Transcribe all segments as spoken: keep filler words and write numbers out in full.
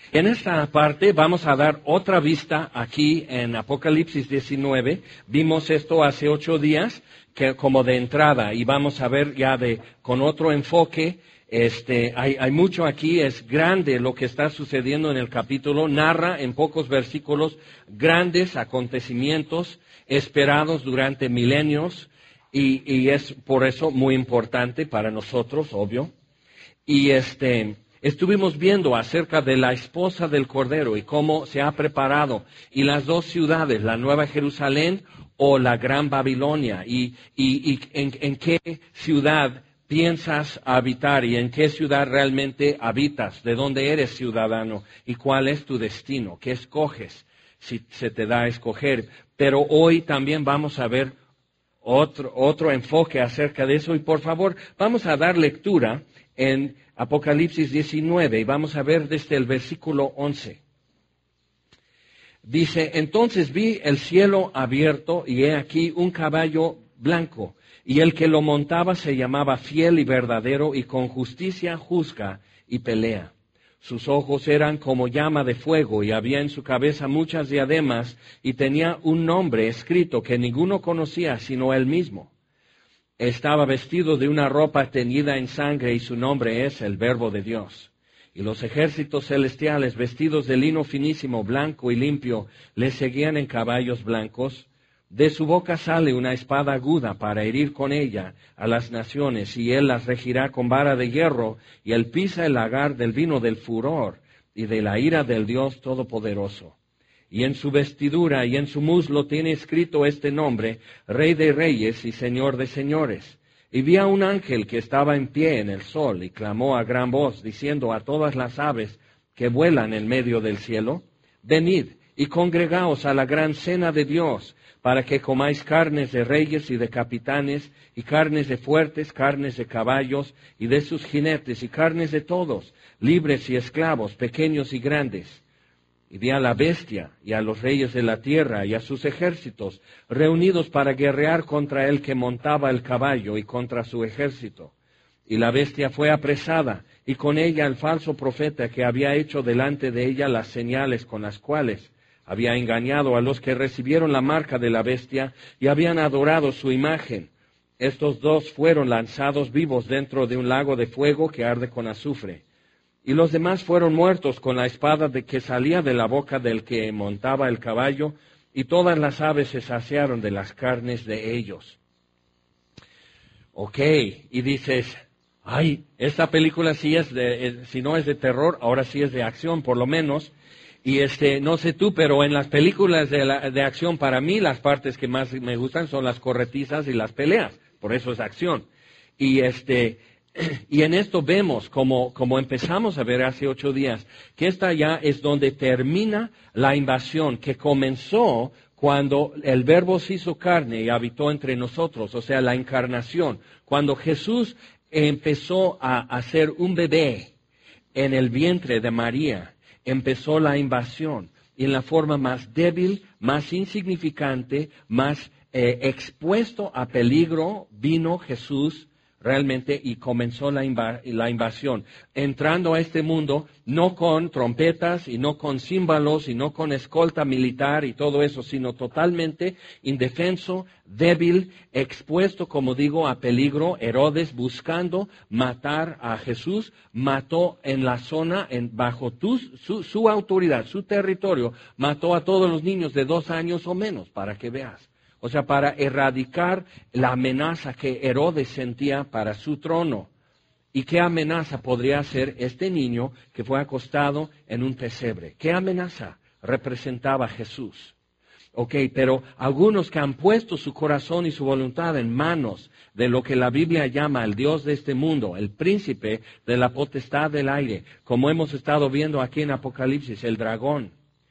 En esta parte vamos a dar otra vista aquí en Apocalipsis diecinueve. Vimos esto hace ocho días que como de entrada y vamos a ver ya de con otro enfoque. Este, hay, hay mucho aquí, es grande lo que está sucediendo en el capítulo. Narra en pocos versículos grandes acontecimientos esperados durante milenios y, y es por eso muy importante para nosotros, obvio. Y este... Estuvimos viendo acerca de la esposa del Cordero y cómo se ha preparado, y las dos ciudades, la Nueva Jerusalén o la Gran Babilonia, y, y, y en, en qué ciudad piensas habitar y en qué ciudad realmente habitas, de dónde eres ciudadano y cuál es tu destino, qué escoges si se te da a escoger. Pero hoy también vamos a ver otro, otro enfoque acerca de eso y por favor vamos a dar lectura en Apocalipsis diecinueve, y vamos a ver desde el versículo once. Dice, entonces vi el cielo abierto, y he aquí un caballo blanco, y el que lo montaba se llamaba Fiel y Verdadero, y con justicia juzga y pelea. Sus ojos eran como llama de fuego, y había en su cabeza muchas diademas, y tenía un nombre escrito que ninguno conocía sino él mismo. Estaba vestido de una ropa teñida en sangre y su nombre es el Verbo de Dios. Y los ejércitos celestiales, vestidos de lino finísimo, blanco y limpio, le seguían en caballos blancos. De su boca sale una espada aguda para herir con ella a las naciones, y él las regirá con vara de hierro, y él pisa el lagar del vino del furor y de la ira del Dios Todopoderoso. Y en su vestidura y en su muslo tiene escrito este nombre, Rey de Reyes y Señor de Señores. Y vi a un ángel que estaba en pie en el sol, y clamó a gran voz, diciendo a todas las aves que vuelan en medio del cielo, venid y congregaos a la gran cena de Dios, para que comáis carnes de reyes y de capitanes, y carnes de fuertes, carnes de caballos y de sus jinetes, y carnes de todos, libres y esclavos, pequeños y grandes. Y vi a la bestia y a los reyes de la tierra y a sus ejércitos reunidos para guerrear contra el que montaba el caballo y contra su ejército. Y la bestia fue apresada, y con ella el falso profeta que había hecho delante de ella las señales con las cuales había engañado a los que recibieron la marca de la bestia y habían adorado su imagen. Estos dos fueron lanzados vivos dentro de un lago de fuego que arde con azufre. Y los demás fueron muertos con la espada de que salía de la boca del que montaba el caballo, y todas las aves se saciaron de las carnes de ellos. Ok, y dices, ay, esta película sí es de, es, si no es de terror, ahora sí es de acción, por lo menos. Y este, no sé tú, pero en las películas de, la, de acción, para mí las partes que más me gustan son las corretizas y las peleas, por eso es acción. Y este... Y en esto vemos, como, como empezamos a ver hace ocho días, que esta ya es donde termina la invasión que comenzó cuando el Verbo se hizo carne y habitó entre nosotros, o sea, la encarnación. Cuando Jesús empezó a, a ser un bebé en el vientre de María, empezó la invasión. Y en la forma más débil, más insignificante, más eh, expuesto a peligro, vino Jesús realmente, y comenzó la, inv- la invasión, entrando a este mundo no con trompetas y no con címbalos y no con escolta militar y todo eso, sino totalmente indefenso, débil, expuesto, como digo, a peligro. Herodes, buscando matar a Jesús, mató en la zona, en, bajo tu, su, su autoridad, su territorio, mató a todos los niños de dos años o menos, para que veas. O sea, para erradicar la amenaza que Herodes sentía para su trono. ¿Y qué amenaza podría ser este niño que fue acostado en un pesebre? ¿Qué amenaza representaba Jesús? Ok, pero algunos que han puesto su corazón y su voluntad en manos de lo que la Biblia llama el Dios de este mundo, el príncipe de la potestad del aire, como hemos estado viendo aquí en Apocalipsis, el dragón.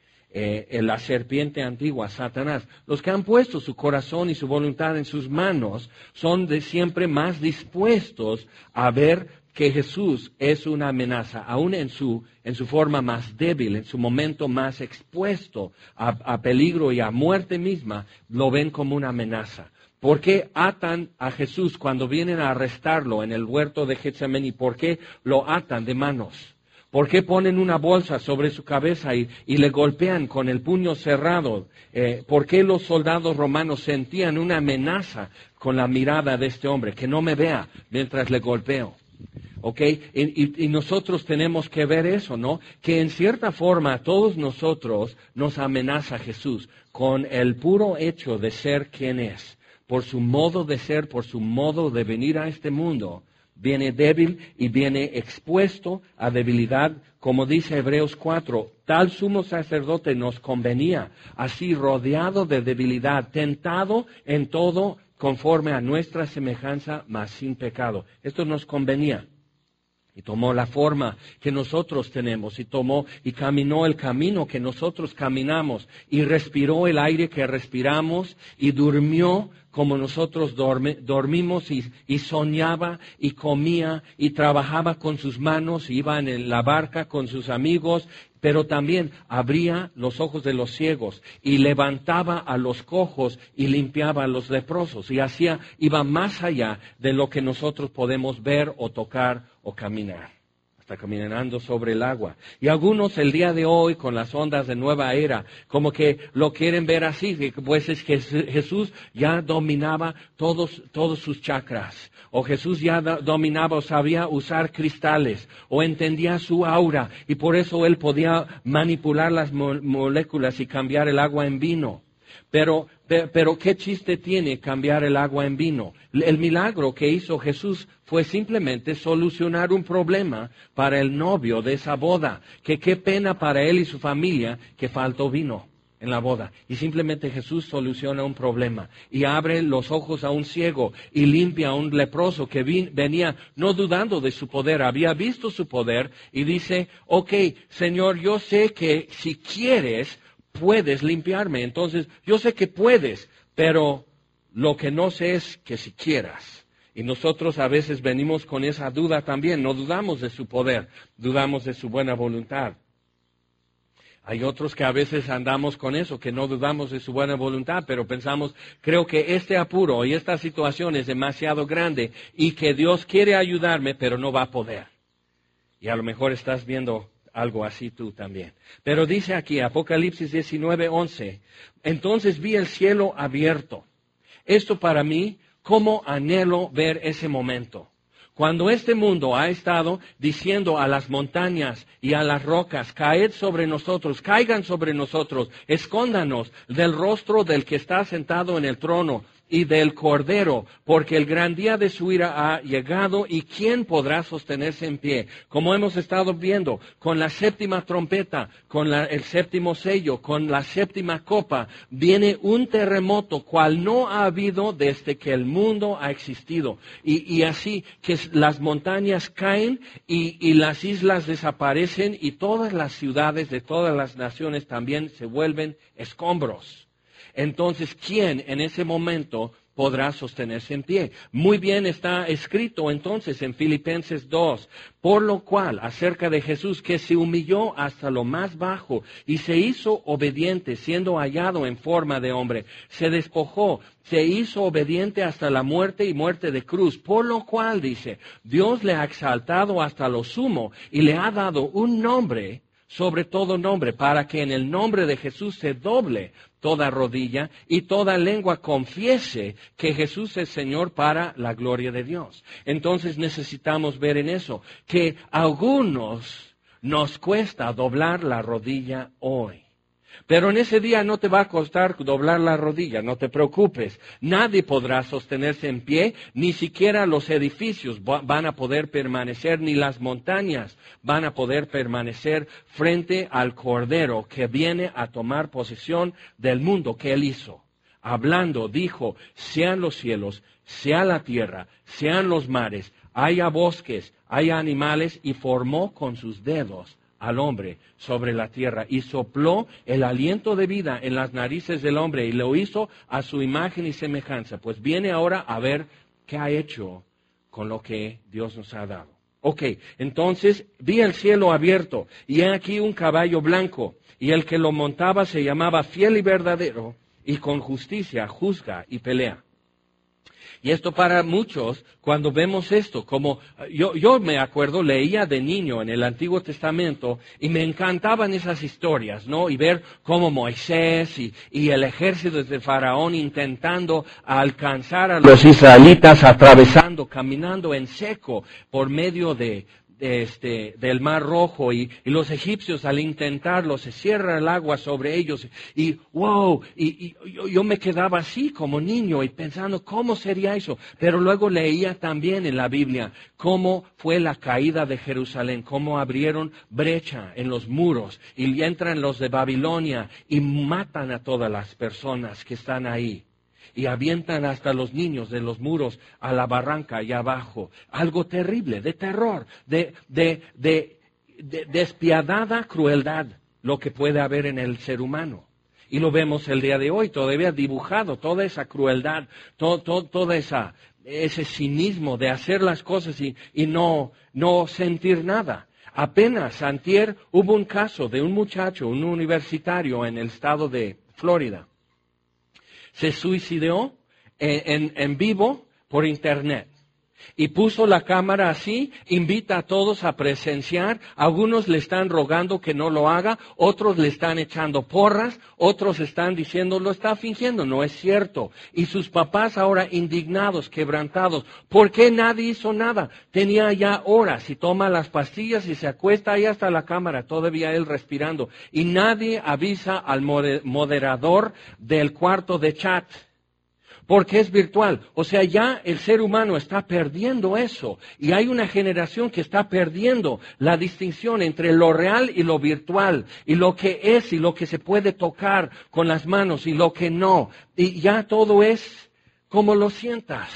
Eh, la serpiente antigua, Satanás. Los que han puesto su corazón y su voluntad en sus manos son de siempre más dispuestos a ver que Jesús es una amenaza, aún en su, en su forma más débil, en su momento más expuesto a, a peligro y a muerte misma, lo ven como una amenaza. ¿Por qué atan a Jesús cuando vienen a arrestarlo en el huerto de Getsemaní? ¿Por qué lo atan de manos? ¿Por qué ponen una bolsa sobre su cabeza y, y le golpean con el puño cerrado? Eh, ¿Por qué los soldados romanos sentían una amenaza con la mirada de este hombre? Que no me vea mientras le golpeo. ¿Ok? Y, y, y nosotros tenemos que ver eso, ¿no? Que en cierta forma a todos nosotros nos amenaza Jesús con el puro hecho de ser quien es. Por su modo de ser, por su modo de venir a este mundo, viene débil y viene expuesto a debilidad, como dice Hebreos cuatro, tal sumo sacerdote nos convenía, así rodeado de debilidad, tentado en todo conforme a nuestra semejanza, mas sin pecado. Esto nos convenía. Y tomó la forma que nosotros tenemos, y tomó y caminó el camino que nosotros caminamos, y respiró el aire que respiramos, y durmió como nosotros dorme, dormimos, y, y soñaba, y comía, y trabajaba con sus manos, y iba en la barca con sus amigos, pero también abría los ojos de los ciegos, y levantaba a los cojos, y limpiaba a los leprosos, y hacía, iba más allá de lo que nosotros podemos ver o tocar o caminar, hasta caminando sobre el agua. Y algunos el día de hoy, con las ondas de nueva era, como que lo quieren ver así, pues es que Jesús ya dominaba todos, todos sus chakras, o Jesús ya dominaba o sabía usar cristales, o entendía su aura, y por eso Él podía manipular las mo- moléculas y cambiar el agua en vino. Pero, pero, ¿qué chiste tiene cambiar el agua en vino? El milagro que hizo Jesús fue simplemente solucionar un problema para el novio de esa boda. Que qué pena para él y su familia que faltó vino en la boda. Y simplemente Jesús soluciona un problema y abre los ojos a un ciego y limpia a un leproso que vin, venía no dudando de su poder, había visto su poder y dice, ok, Señor, yo sé que si quieres puedes limpiarme. Entonces, yo sé que puedes, pero lo que no sé es que si quieras. Y nosotros a veces venimos con esa duda también. No dudamos de su poder, dudamos de su buena voluntad. Hay otros que a veces andamos con eso, que no dudamos de su buena voluntad, pero pensamos, creo que este apuro y esta situación es demasiado grande y que Dios quiere ayudarme, pero no va a poder. Y a lo mejor estás viendo algo así tú también. Pero dice aquí, Apocalipsis diecinueve, once, entonces vi el cielo abierto. Esto para mí, cómo anhelo ver ese momento. Cuando este mundo ha estado diciendo a las montañas y a las rocas, caed sobre nosotros, caigan sobre nosotros, escóndanos del rostro del que está sentado en el trono y del Cordero, porque el gran día de su ira ha llegado, y ¿quién podrá sostenerse en pie? Como hemos estado viendo, con la séptima trompeta, con la, el séptimo sello, con la séptima copa, viene un terremoto, cual no ha habido desde que el mundo ha existido. Y, y así que las montañas caen y, y las islas desaparecen, y todas las ciudades de todas las naciones también se vuelven escombros. Entonces, ¿quién en ese momento podrá sostenerse en pie? Muy bien está escrito entonces en Filipenses dos, por lo cual, acerca de Jesús, que se humilló hasta lo más bajo y se hizo obediente, siendo hallado en forma de hombre, se despojó, se hizo obediente hasta la muerte y muerte de cruz, por lo cual, dice, Dios le ha exaltado hasta lo sumo y le ha dado un nombre sobre todo nombre, para que en el nombre de Jesús se doble toda rodilla y toda lengua confiese que Jesús es Señor, para la gloria de Dios. Entonces necesitamos ver en eso que a algunos nos cuesta doblar la rodilla hoy. Pero en ese día no te va a costar doblar la rodilla, no te preocupes. Nadie podrá sostenerse en pie, ni siquiera los edificios van a poder permanecer, ni las montañas van a poder permanecer frente al Cordero que viene a tomar posesión del mundo que Él hizo. Hablando, dijo, sean los cielos, sea la tierra, sean los mares, haya bosques, haya animales, y formó con sus dedos al hombre sobre la tierra y sopló el aliento de vida en las narices del hombre y lo hizo a su imagen y semejanza. Pues viene ahora a ver qué ha hecho con lo que Dios nos ha dado. Ok, entonces vi el cielo abierto y he aquí un caballo blanco, y el que lo montaba se llamaba Fiel y Verdadero, y con justicia juzga y pelea. Y esto para muchos, cuando vemos esto, como yo, yo me acuerdo, leía de niño en el Antiguo Testamento y me encantaban esas historias, ¿no? Y ver cómo Moisés y, y el ejército de Faraón intentando alcanzar a los israelitas, atravesando, caminando en seco por medio de... De este, del Mar Rojo y, y los egipcios al intentarlo se cierra el agua sobre ellos y wow, y, y yo, yo me quedaba así como niño y pensando cómo sería eso, pero luego leía también en la Biblia cómo fue la caída de Jerusalén, cómo abrieron brecha en los muros y entran los de Babilonia y matan a todas las personas que están ahí. Y avientan hasta los niños de los muros a la barranca allá abajo. Algo terrible, de terror, de, de, de, de despiadada crueldad, lo que puede haber en el ser humano. Y lo vemos el día de hoy, todavía dibujado, toda esa crueldad, todo, todo, toda esa, ese cinismo de hacer las cosas y, y no, no sentir nada. Apenas antier hubo un caso de un muchacho, un universitario en el estado de Florida. Se suicidó en, en, en vivo por internet. Y puso la cámara así, invita a todos a presenciar. Algunos le están rogando que no lo haga, otros le están echando porras, otros están diciendo lo está fingiendo, no es cierto. Y sus papás ahora indignados, quebrantados. ¿Por qué nadie hizo nada? Tenía ya horas y toma las pastillas y se acuesta ahí hasta la cámara, todavía él respirando. Y nadie avisa al moderador del cuarto de chat. Porque es virtual. O sea, ya el ser humano está perdiendo eso. Y hay una generación que está perdiendo la distinción entre lo real y lo virtual. Y lo que es y lo que se puede tocar con las manos y lo que no. Y ya todo es como lo sientas.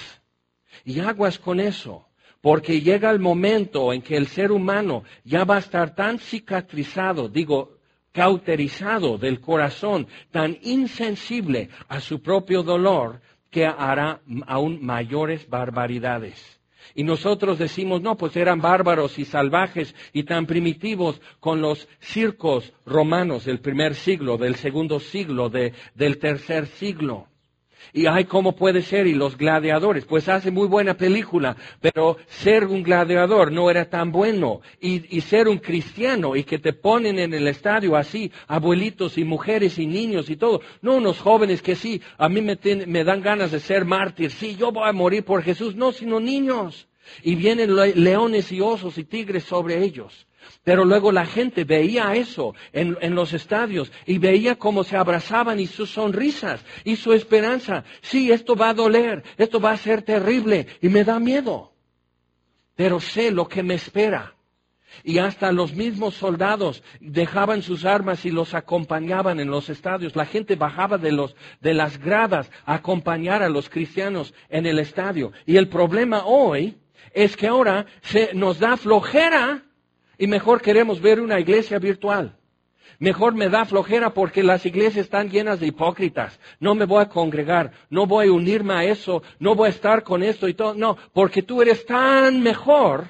Y aguas con eso. Porque llega el momento en que el ser humano ya va a estar tan cicatrizado, digo, cauterizado del corazón, tan insensible a su propio dolor, que hará aún mayores barbaridades. Y nosotros decimos, no, pues eran bárbaros y salvajes y tan primitivos con los circos romanos del primer siglo, del segundo siglo, de, del tercer siglo. Y ay, ¿cómo puede ser? Y los gladiadores, pues hace muy buena película, pero ser un gladiador no era tan bueno. Y, y ser un cristiano y que te ponen en el estadio así, abuelitos y mujeres y niños y todo. No unos jóvenes que sí, a mí me, ten, me dan ganas de ser mártir. Sí, yo voy a morir por Jesús. No, sino niños. Y vienen le, leones y osos y tigres sobre ellos. Pero luego la gente veía eso en, en los estadios y veía cómo se abrazaban y sus sonrisas y su esperanza. Sí, esto va a doler, esto va a ser terrible y me da miedo. Pero sé lo que me espera. Y hasta los mismos soldados dejaban sus armas y los acompañaban en los estadios. La gente bajaba de, los, de las gradas a acompañar a los cristianos en el estadio. Y el problema hoy es que ahora se nos da flojera. Y mejor queremos ver una iglesia virtual. Mejor me da flojera porque las iglesias están llenas de hipócritas. No me voy a congregar, no voy a unirme a eso, no voy a estar con esto y todo. No, porque tú eres tan mejor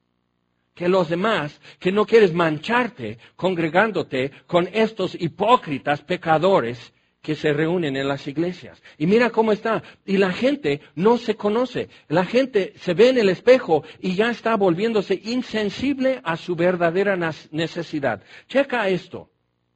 que los demás que no quieres mancharte congregándote con estos hipócritas pecadores que se reúnen en las iglesias. Y mira cómo está. Y la gente no se conoce. La gente se ve en el espejo y ya está volviéndose insensible a su verdadera necesidad. Checa esto.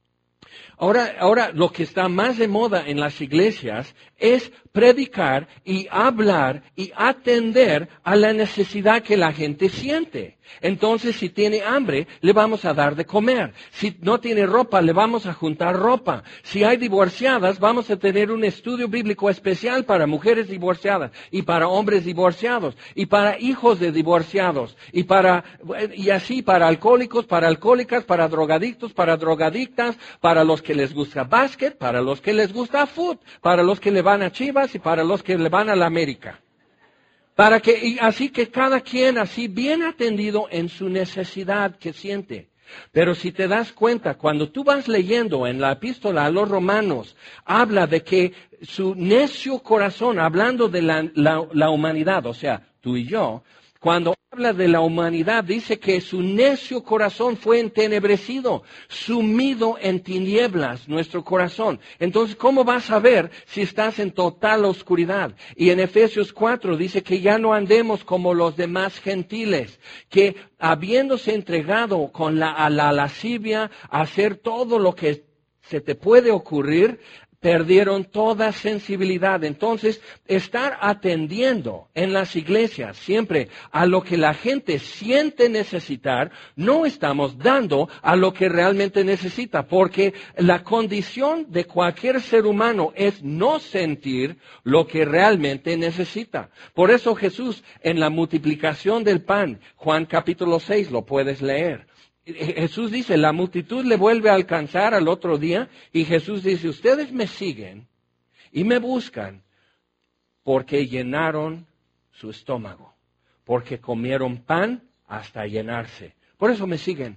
Ahora, ahora lo que está más de moda en las iglesias es predicar y hablar y atender a la necesidad que la gente siente. Entonces, si tiene hambre, le vamos a dar de comer. Si no tiene ropa, le vamos a juntar ropa. Si hay divorciadas, vamos a tener un estudio bíblico especial para mujeres divorciadas y para hombres divorciados y para hijos de divorciados y para y así para alcohólicos, para alcohólicas, para drogadictos, para drogadictas, para los que les gusta básquet, para los que les gusta fútbol, para los que le van a Chivas y para los que le van a la América. Para que, y así que cada quien así bien atendido en su necesidad que siente. Pero si te das cuenta, cuando tú vas leyendo en la epístola a los romanos, habla de que su necio corazón, hablando de la, la, la humanidad, o sea, tú y yo, Cuando habla de la humanidad, dice que su necio corazón fue entenebrecido, sumido en tinieblas nuestro corazón. Entonces, ¿cómo vas a ver si estás en total oscuridad? Y en Efesios cuatro dice que ya no andemos como los demás gentiles, que habiéndose entregado con la, a la lascivia, a hacer todo lo que se te puede ocurrir, perdieron toda sensibilidad. Entonces, estar atendiendo en las iglesias siempre a lo que la gente siente necesitar, no estamos dando a lo que realmente necesita, porque la condición de cualquier ser humano es no sentir lo que realmente necesita. Por eso Jesús, en la multiplicación del pan, Juan capítulo seis, lo puedes leer. Jesús dice, la multitud le vuelve a alcanzar al otro día y Jesús dice, ustedes me siguen y me buscan porque llenaron su estómago, porque comieron pan hasta llenarse. Por eso me siguen.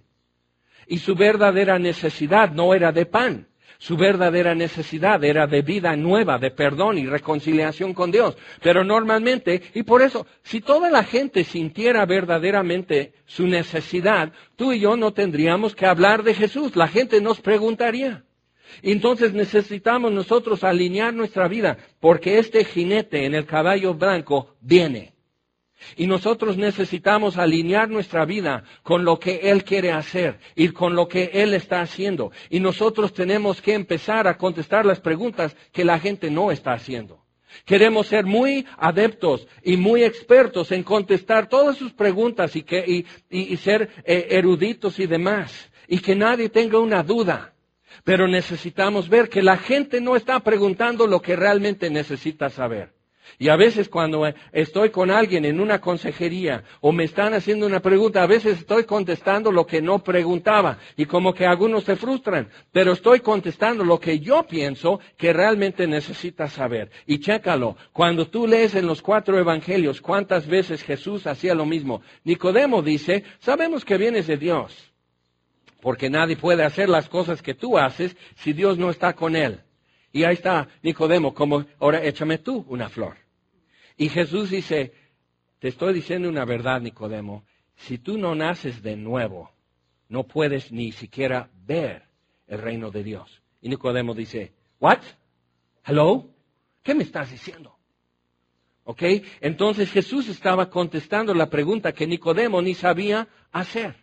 Y su verdadera necesidad no era de pan. Su verdadera necesidad era de vida nueva, de perdón y reconciliación con Dios. Pero normalmente, y por eso, si toda la gente sintiera verdaderamente su necesidad, tú y yo no tendríamos que hablar de Jesús. La gente nos preguntaría. Entonces necesitamos nosotros alinear nuestra vida, porque este jinete en el caballo blanco viene. Y nosotros necesitamos alinear nuestra vida con lo que Él quiere hacer y con lo que Él está haciendo. Y nosotros tenemos que empezar a contestar las preguntas que la gente no está haciendo. Queremos ser muy adeptos y muy expertos en contestar todas sus preguntas y, que, y, y, y ser eh, eruditos y demás. Y que nadie tenga una duda. Pero necesitamos ver que la gente no está preguntando lo que realmente necesita saber. Y a veces cuando estoy con alguien en una consejería o me están haciendo una pregunta, a veces estoy contestando lo que no preguntaba y como que algunos se frustran, pero estoy contestando lo que yo pienso que realmente necesitas saber. Y chécalo, cuando tú lees en los cuatro evangelios cuántas veces Jesús hacía lo mismo. Nicodemo dice, sabemos que vienes de Dios, porque nadie puede hacer las cosas que tú haces si Dios no está con él. Y ahí está Nicodemo, como, ahora échame tú una flor. Y Jesús dice, te estoy diciendo una verdad, Nicodemo, si tú no naces de nuevo, no puedes ni siquiera ver el reino de Dios. Y Nicodemo dice, ¿what? ¿Hello? ¿Qué me estás diciendo? ¿Ok? Entonces Jesús estaba contestando la pregunta que Nicodemo ni sabía hacer.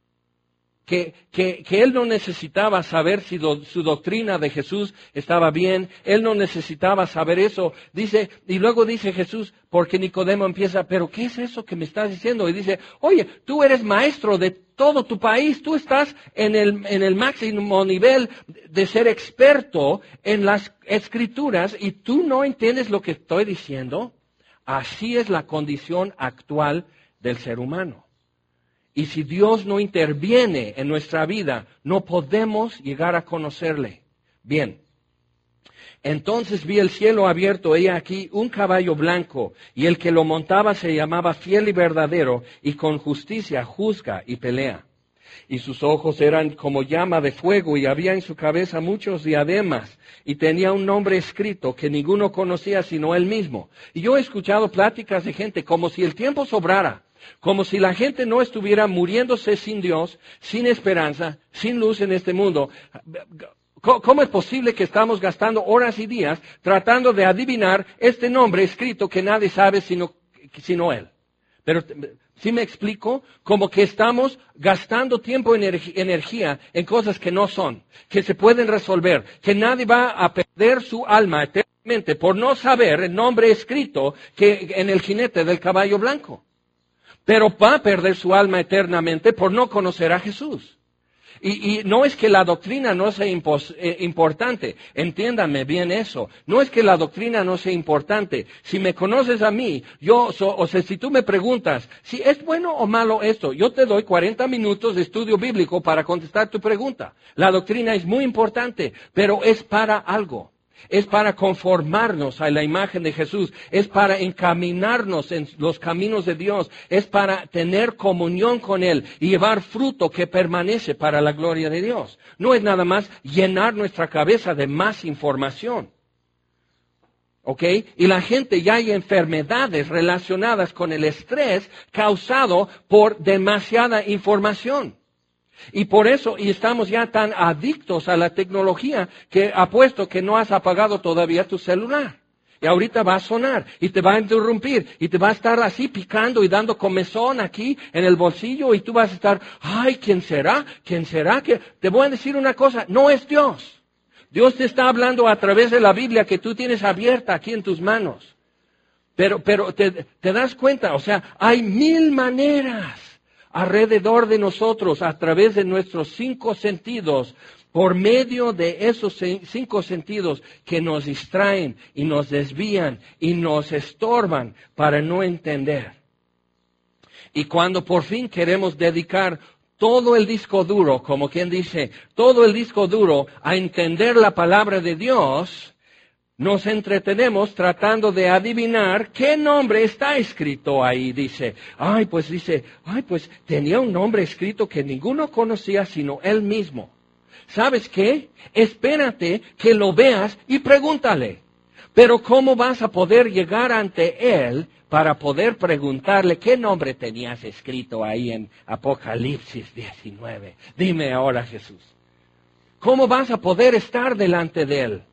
Que, que, que él no necesitaba saber si do, su doctrina de Jesús estaba bien, él no necesitaba saber eso. Dice, y luego dice Jesús, porque Nicodemo empieza, pero ¿qué es eso que me estás diciendo? Y dice, oye, tú eres maestro de todo tu país, tú estás en el, en el máximo nivel de ser experto en las escrituras y tú no entiendes lo que estoy diciendo. Así es la condición actual del ser humano. Y si Dios no interviene en nuestra vida, no podemos llegar a conocerle. Bien, entonces vi el cielo abierto, he aquí un caballo blanco, y el que lo montaba se llamaba Fiel y Verdadero, y con justicia juzga y pelea. Y sus ojos eran como llama de fuego, y había en su cabeza muchos diademas, y tenía un nombre escrito que ninguno conocía sino él mismo. Y yo he escuchado pláticas de gente como si el tiempo sobrara, como si la gente no estuviera muriéndose sin Dios, sin esperanza, sin luz en este mundo. ¿Cómo es posible que estamos gastando horas y días tratando de adivinar este nombre escrito que nadie sabe sino, sino Él? Pero, ¿sí me explico? Como que estamos gastando tiempo y energía en cosas que no son, que se pueden resolver, que nadie va a perder su alma eternamente por no saber el nombre escrito que en el jinete del caballo blanco. Pero va a perder su alma eternamente por no conocer a Jesús. Y, y no es que la doctrina no sea impos, eh, importante, entiéndame bien eso. No es que la doctrina no sea importante. Si me conoces a mí, yo, so, o sea, si tú me preguntas, si es bueno o malo esto, yo te doy cuarenta minutos de estudio bíblico para contestar tu pregunta. La doctrina es muy importante, pero es para algo. Es para conformarnos a la imagen de Jesús, es para encaminarnos en los caminos de Dios, es para tener comunión con Él y llevar fruto que permanece para la gloria de Dios. No es nada más llenar nuestra cabeza de más información. ¿Ok? Y la gente ya hay enfermedades relacionadas con el estrés causado por demasiada información. Y por eso, y estamos ya tan adictos a la tecnología que apuesto que no has apagado todavía tu celular. Y ahorita va a sonar y te va a interrumpir y te va a estar así picando y dando comezón aquí en el bolsillo y tú vas a estar, ay, ¿quién será? ¿Quién será? que Te voy a decir una cosa, no es Dios. Dios te está hablando a través de la Biblia que tú tienes abierta aquí en tus manos. Pero, pero te, te das cuenta, o sea, hay mil maneras alrededor de nosotros a través de nuestros cinco sentidos, por medio de esos cinco sentidos que nos distraen y nos desvían y nos estorban para no entender. Y cuando por fin queremos dedicar todo el disco duro, como quien dice, todo el disco duro a entender la palabra de Dios, nos entretenemos tratando de adivinar qué nombre está escrito ahí. Dice, ay, pues dice, ay, pues tenía un nombre escrito que ninguno conocía sino él mismo. ¿Sabes qué? Espérate que lo veas y pregúntale. Pero ¿cómo vas a poder llegar ante él para poder preguntarle qué nombre tenías escrito ahí en Apocalipsis diecinueve? Dime ahora, Jesús. ¿Cómo vas a poder estar delante de él?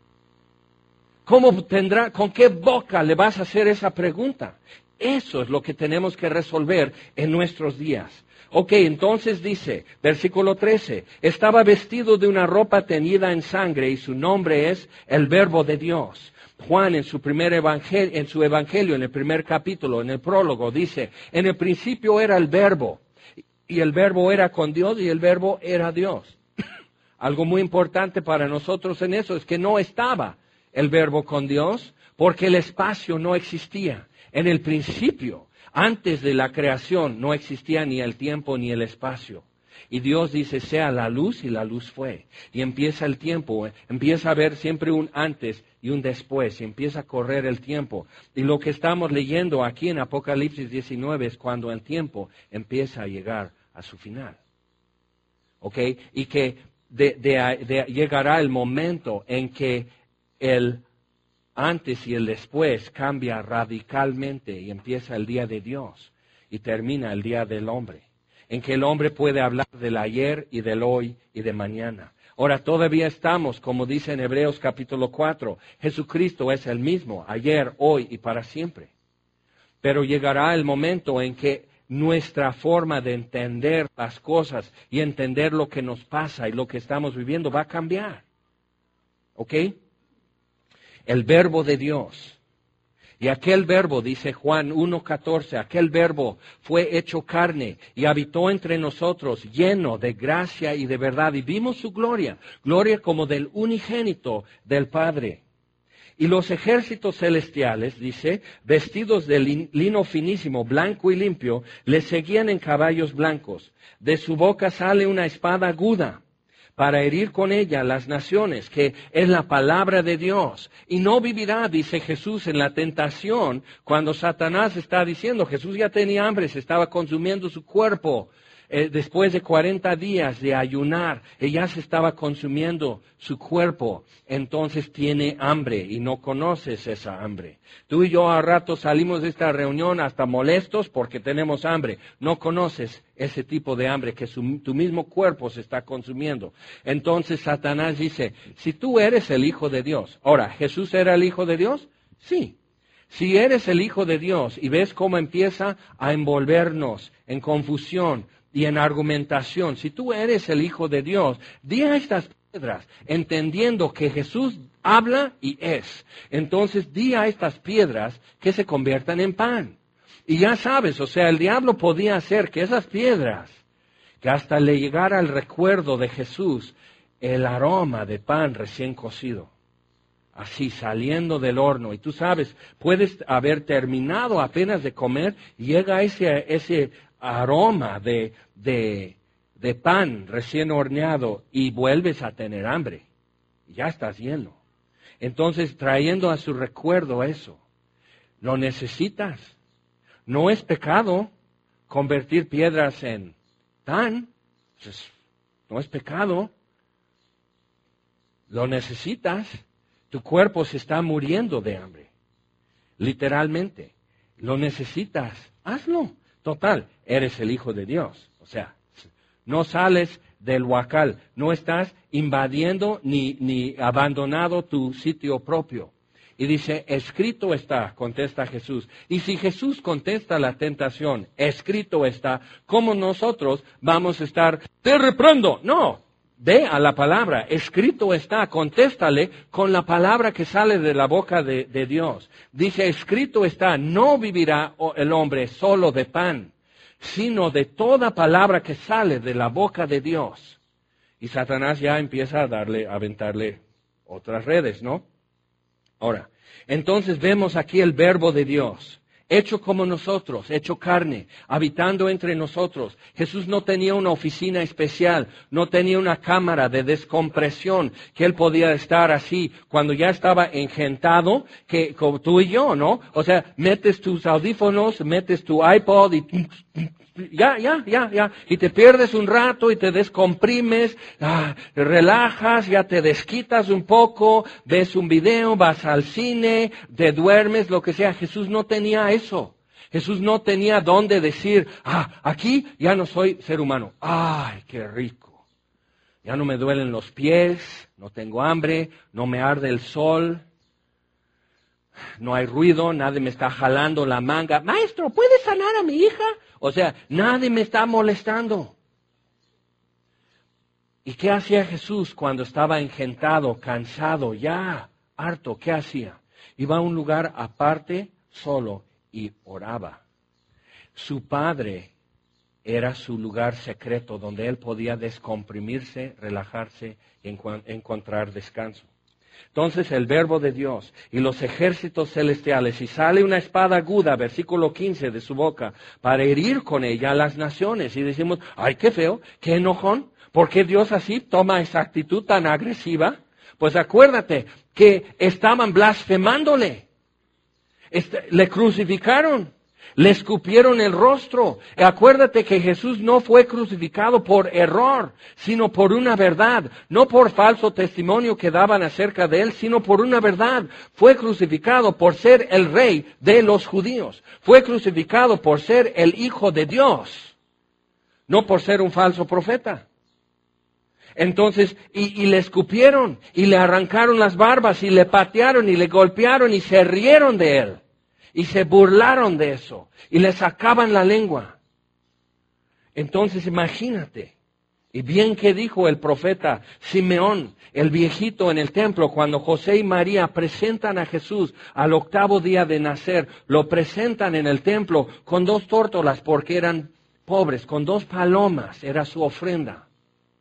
¿Cómo tendrá, con qué boca le vas a hacer esa pregunta? Eso es lo que tenemos que resolver en nuestros días. Ok, entonces dice, versículo trece, estaba vestido de una ropa teñida en sangre y su nombre es el Verbo de Dios. Juan en su primer evangelio, en su evangelio, en el primer capítulo, en el prólogo, dice, en el principio era el Verbo, y el Verbo era con Dios y el Verbo era Dios. Algo muy importante para nosotros en eso es que no estaba el Verbo con Dios, porque el espacio no existía. En el principio, antes de la creación, no existía ni el tiempo ni el espacio. Y Dios dice, sea la luz, y la luz fue. Y empieza el tiempo, empieza a haber siempre un antes y un después, y empieza a correr el tiempo. Y lo que estamos leyendo aquí en Apocalipsis diecinueve es cuando el tiempo empieza a llegar a su final. ¿Ok? Y que de, de, de, llegará el momento en que el antes y el después cambia radicalmente y empieza el día de Dios y termina el día del hombre, en que el hombre puede hablar del ayer y del hoy y de mañana. Ahora todavía estamos, como dice en Hebreos capítulo cuatro, Jesucristo es el mismo, ayer, hoy y para siempre. Pero llegará el momento en que nuestra forma de entender las cosas y entender lo que nos pasa y lo que estamos viviendo va a cambiar. ¿Ok? El Verbo de Dios. Y aquel Verbo, dice Juan uno catorce, aquel Verbo fue hecho carne y habitó entre nosotros, lleno de gracia y de verdad. Y vimos su gloria, gloria como del unigénito del Padre. Y los ejércitos celestiales, dice, vestidos de lino finísimo, blanco y limpio, le seguían en caballos blancos. De su boca sale una espada aguda, para herir con ella las naciones, que es la palabra de Dios. Y no vivirá, dice Jesús, en la tentación, cuando Satanás está diciendo, Jesús ya tenía hambre, se estaba consumiendo su cuerpo. Eh, después de cuarenta días de ayunar, ella se estaba consumiendo su cuerpo, entonces tiene hambre y no conoces esa hambre. Tú y yo a rato salimos de esta reunión hasta molestos porque tenemos hambre. No conoces ese tipo de hambre que su, tu mismo cuerpo se está consumiendo. Entonces Satanás dice, si tú eres el Hijo de Dios. Ahora, ¿Jesús era el Hijo de Dios? Sí. Si eres el Hijo de Dios y ves cómo empieza a envolvernos en confusión y en argumentación, si tú eres el Hijo de Dios, di a estas piedras, entendiendo que Jesús habla y es. Entonces di a estas piedras que se conviertan en pan. Y ya sabes, o sea, el diablo podía hacer que esas piedras, que hasta le llegara el recuerdo de Jesús, el aroma de pan recién cocido, así saliendo del horno. Y tú sabes, puedes haber terminado apenas de comer, y llega ese, ese aroma de, de, de pan recién horneado y vuelves a tener hambre. Ya estás lleno. Entonces, trayendo a su recuerdo eso, lo necesitas. No es pecado convertir piedras en pan. No es pecado. Lo necesitas. Tu cuerpo se está muriendo de hambre. literalmente. Lo necesitas, hazlo. Total, eres el Hijo de Dios. O sea, no sales del huacal, no estás invadiendo ni, ni abandonado tu sitio propio. Y dice, escrito está, contesta Jesús. Y si Jesús contesta la tentación, escrito está, ¿cómo nosotros vamos a estar, te reprendo? No, ve a la palabra, escrito está, contéstale con la palabra que sale de la boca de, de Dios. Dice, escrito está, no vivirá el hombre solo de pan, sino de toda palabra que sale de la boca de Dios. Y Satanás ya empieza a darle, a aventarle otras redes, ¿no? Ahora, entonces vemos aquí el verbo de Dios, hecho como nosotros, hecho carne, habitando entre nosotros. Jesús no tenía una oficina especial, no tenía una cámara de descompresión, que Él podía estar así, cuando ya estaba engentado, que como tú y yo, ¿no? O sea, metes tus audífonos, metes tu iPod y ya, ya, ya, ya, y te pierdes un rato y te descomprimes, ah, relajas, ya te desquitas un poco, ves un video, vas al cine, te duermes, lo que sea. Jesús no tenía eso. Jesús no tenía dónde decir, ah, aquí ya no soy ser humano. Ay, qué rico. Ya no me duelen los pies, no tengo hambre, no me arde el sol. No hay ruido, nadie me está jalando la manga. Maestro, ¿puedes sanar a mi hija? O sea, nadie me está molestando. ¿Y qué hacía Jesús cuando estaba engentado, cansado, ya harto? ¿Qué hacía? Iba a un lugar aparte, solo, y oraba. Su Padre era su lugar secreto donde él podía descomprimirse, relajarse y encu- encontrar descanso. Entonces el verbo de Dios y los ejércitos celestiales, y sale una espada aguda, versículo quince de su boca, para herir con ella a las naciones. Y decimos, ay, qué feo, qué enojón. ¿Por qué Dios así toma esa actitud tan agresiva? Pues acuérdate que estaban blasfemándole. Este, le crucificaron. Le escupieron el rostro. Acuérdate que Jesús no fue crucificado por error, sino por una verdad. No por falso testimonio que daban acerca de él, sino por una verdad. Fue crucificado por ser el rey de los judíos. Fue crucificado por ser el Hijo de Dios, no por ser un falso profeta. Entonces, y, y le escupieron, y le arrancaron las barbas, y le patearon, y le golpearon, y se rieron de él. Y se burlaron de eso. Y le sacaban la lengua. Entonces imagínate. Y bien que dijo el profeta Simeón, el viejito en el templo, cuando José y María presentan a Jesús al octavo día de nacer, lo presentan en el templo con dos tórtolas porque eran pobres, con dos palomas, era su ofrenda.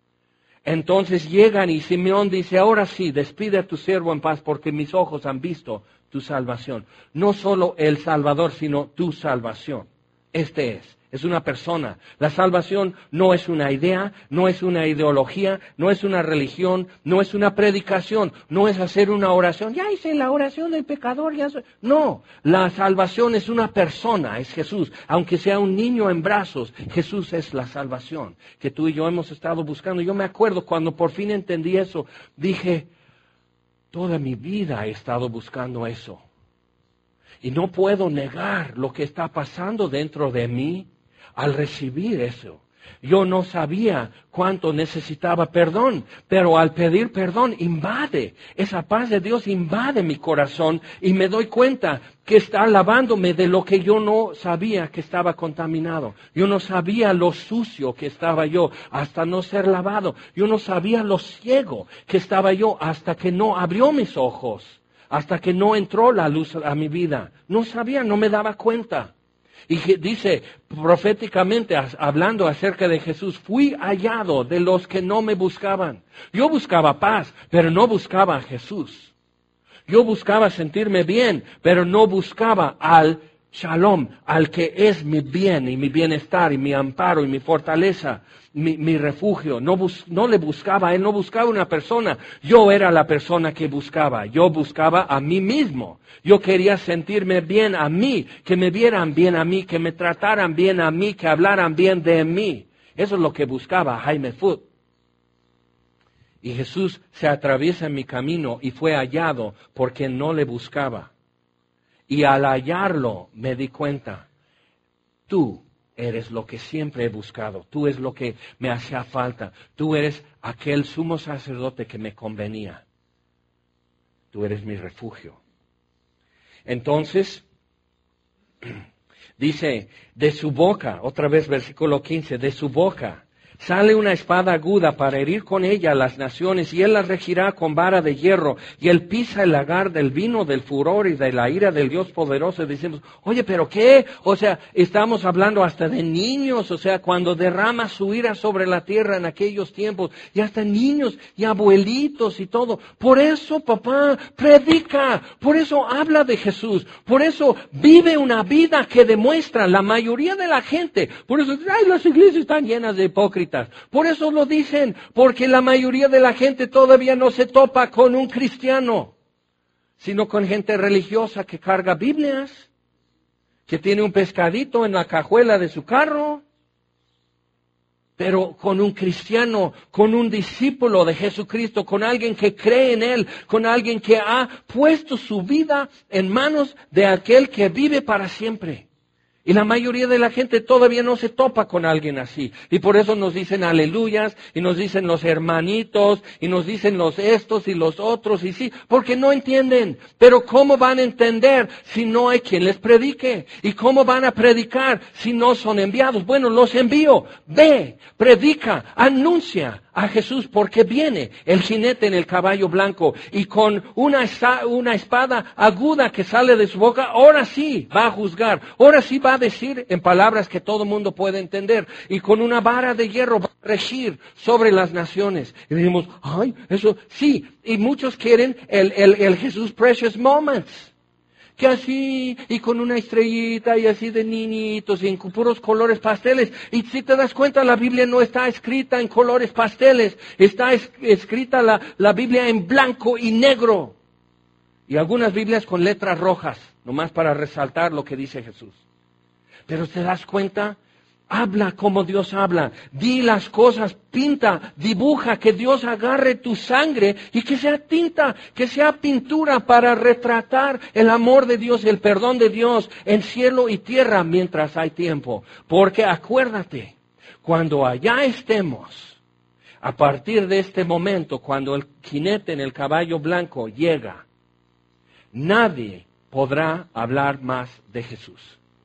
Entonces llegan y Simeón dice, ahora sí, despide a tu siervo en paz porque mis ojos han visto tu salvación. No solo el Salvador, sino tu salvación. Este es, es una persona. La salvación no es una idea, no es una ideología, no es una religión, no es una predicación, no es hacer una oración. Ya hice la oración del pecador, ya soy. No, la salvación es una persona, es Jesús. Aunque sea un niño en brazos, Jesús es la salvación que tú y yo hemos estado buscando. Yo me acuerdo cuando por fin entendí eso, dije, toda mi vida he estado buscando eso. Y no puedo negar lo que está pasando dentro de mí al recibir eso. Yo no sabía cuánto necesitaba perdón, pero al pedir perdón invade, esa paz de Dios invade mi corazón y me doy cuenta que está lavándome de lo que yo no sabía que estaba contaminado. Yo no sabía lo sucio que estaba yo hasta no ser lavado. Yo no sabía lo ciego que estaba yo hasta que no abrió mis ojos, hasta que no entró la luz a mi vida. No sabía, no me daba cuenta. Y dice proféticamente, hablando acerca de Jesús, fui hallado de los que no me buscaban. Yo buscaba paz, pero no buscaba a Jesús. Yo buscaba sentirme bien, pero no buscaba al Shalom, al que es mi bien y mi bienestar y mi amparo y mi fortaleza, mi, mi refugio. No, bus, no le buscaba a él, no buscaba una persona. Yo era la persona que buscaba. Yo buscaba a mí mismo. Yo quería sentirme bien a mí, que me vieran bien a mí, que me trataran bien a mí, que hablaran bien de mí. Eso es lo que buscaba Jaime Foot. Y Jesús se atraviesa en mi camino y fue hallado porque no le buscaba. Y al hallarlo me di cuenta, tú eres lo que siempre he buscado, tú eres lo que me hacía falta, tú eres aquel sumo sacerdote que me convenía, tú eres mi refugio. Entonces, dice, de su boca, otra vez versículo quince, de su boca sale una espada aguda para herir con ella a las naciones, y él las regirá con vara de hierro, y él pisa el lagar del vino del furor y de la ira del Dios poderoso. Y decimos, oye, ¿pero qué? O sea, estamos hablando hasta de niños, o sea, cuando derrama su ira sobre la tierra en aquellos tiempos, y hasta niños y abuelitos y todo. Por eso, papá, predica, por eso habla de Jesús, por eso vive una vida que demuestra la mayoría de la gente. Por eso, ay, las iglesias están llenas de hipócritas. Por eso lo dicen, porque la mayoría de la gente todavía no se topa con un cristiano, sino con gente religiosa que carga Biblias, que tiene un pescadito en la cajuela de su carro, pero con un cristiano, con un discípulo de Jesucristo, con alguien que cree en Él, con alguien que ha puesto su vida en manos de aquel que vive para siempre. Y la mayoría de la gente todavía no se topa con alguien así. Y por eso nos dicen aleluyas, y nos dicen los hermanitos, y nos dicen los estos y los otros, y sí, porque no entienden. Pero ¿cómo van a entender si no hay quien les predique? ¿Y cómo van a predicar si no son enviados? Bueno, los envío. Ve, predica, anuncia a Jesús, porque viene el jinete en el caballo blanco, y con una, una espada aguda que sale de su boca, ahora sí va a juzgar, ahora sí va a decir en palabras que todo mundo puede entender, y con una vara de hierro va a regir sobre las naciones. Y decimos, ay, eso sí, y muchos quieren el, el, el Jesús Precious Moments, que así, y con una estrellita, y así de niñitos, y en puros colores pasteles. Y si te das cuenta, la Biblia no está escrita en colores pasteles, está es, escrita la, la Biblia en blanco y negro. Y algunas Biblias con letras rojas, nomás para resaltar lo que dice Jesús. Pero te das cuenta, habla como Dios habla, di las cosas, pinta, dibuja, que Dios agarre tu sangre y que sea tinta, que sea pintura para retratar el amor de Dios, el perdón de Dios en cielo y tierra mientras hay tiempo. Porque acuérdate, cuando allá estemos, a partir de este momento, cuando el jinete en el caballo blanco llega, nadie podrá hablar más de Jesús.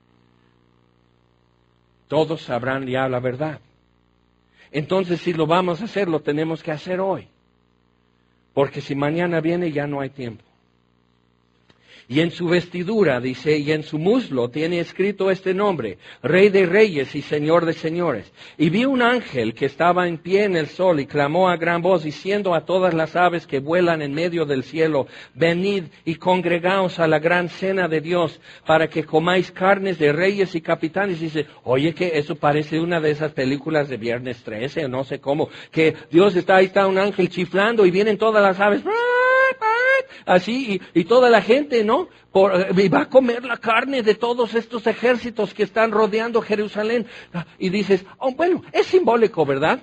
Todos sabrán ya la verdad. Entonces, si lo vamos a hacer, lo tenemos que hacer hoy. Porque si mañana viene, ya no hay tiempo. Y en su vestidura, dice, y en su muslo tiene escrito este nombre, Rey de Reyes y Señor de Señores. Y vi un ángel que estaba en pie en el sol y clamó a gran voz, diciendo a todas las aves que vuelan en medio del cielo, venid y congregaos a la gran cena de Dios, para que comáis carnes de reyes y capitanes. Y dice, oye, que eso parece una de esas películas de Viernes trece, o no sé cómo, que Dios está, ahí está un ángel chiflando y vienen todas las aves, así, y, y toda la gente, ¿no? Por, y va a comer la carne de todos estos ejércitos que están rodeando Jerusalén. Y dices, oh, bueno, es simbólico, ¿verdad?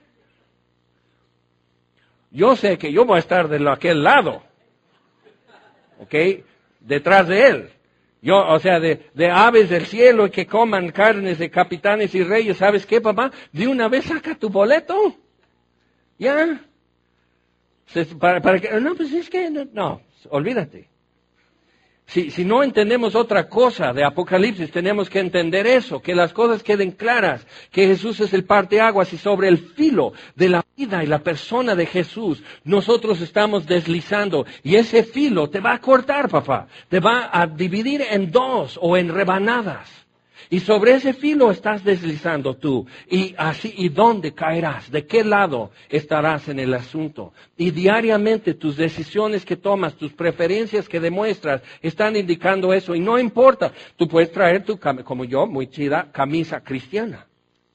Yo sé que yo voy a estar de aquel lado, ¿ok? Detrás de él. Yo, o sea, de, de aves del cielo que coman carnes de capitanes y reyes. ¿Sabes qué, papá? De una vez saca tu boleto. Ya. Para, para que, no, pues es que, no, no olvídate. Si, si no entendemos otra cosa de Apocalipsis, tenemos que entender eso, que las cosas queden claras, que Jesús es el parteaguas y sobre el filo de la vida y la persona de Jesús, nosotros estamos deslizando y ese filo te va a cortar, papá, te va a dividir en dos o en rebanadas. Y sobre ese filo estás deslizando tú. Y así, ¿y dónde caerás? ¿De qué lado estarás en el asunto? Y diariamente tus decisiones que tomas, tus preferencias que demuestras, están indicando eso. Y no importa, tú puedes traer tu, como yo, muy chida, camisa cristiana.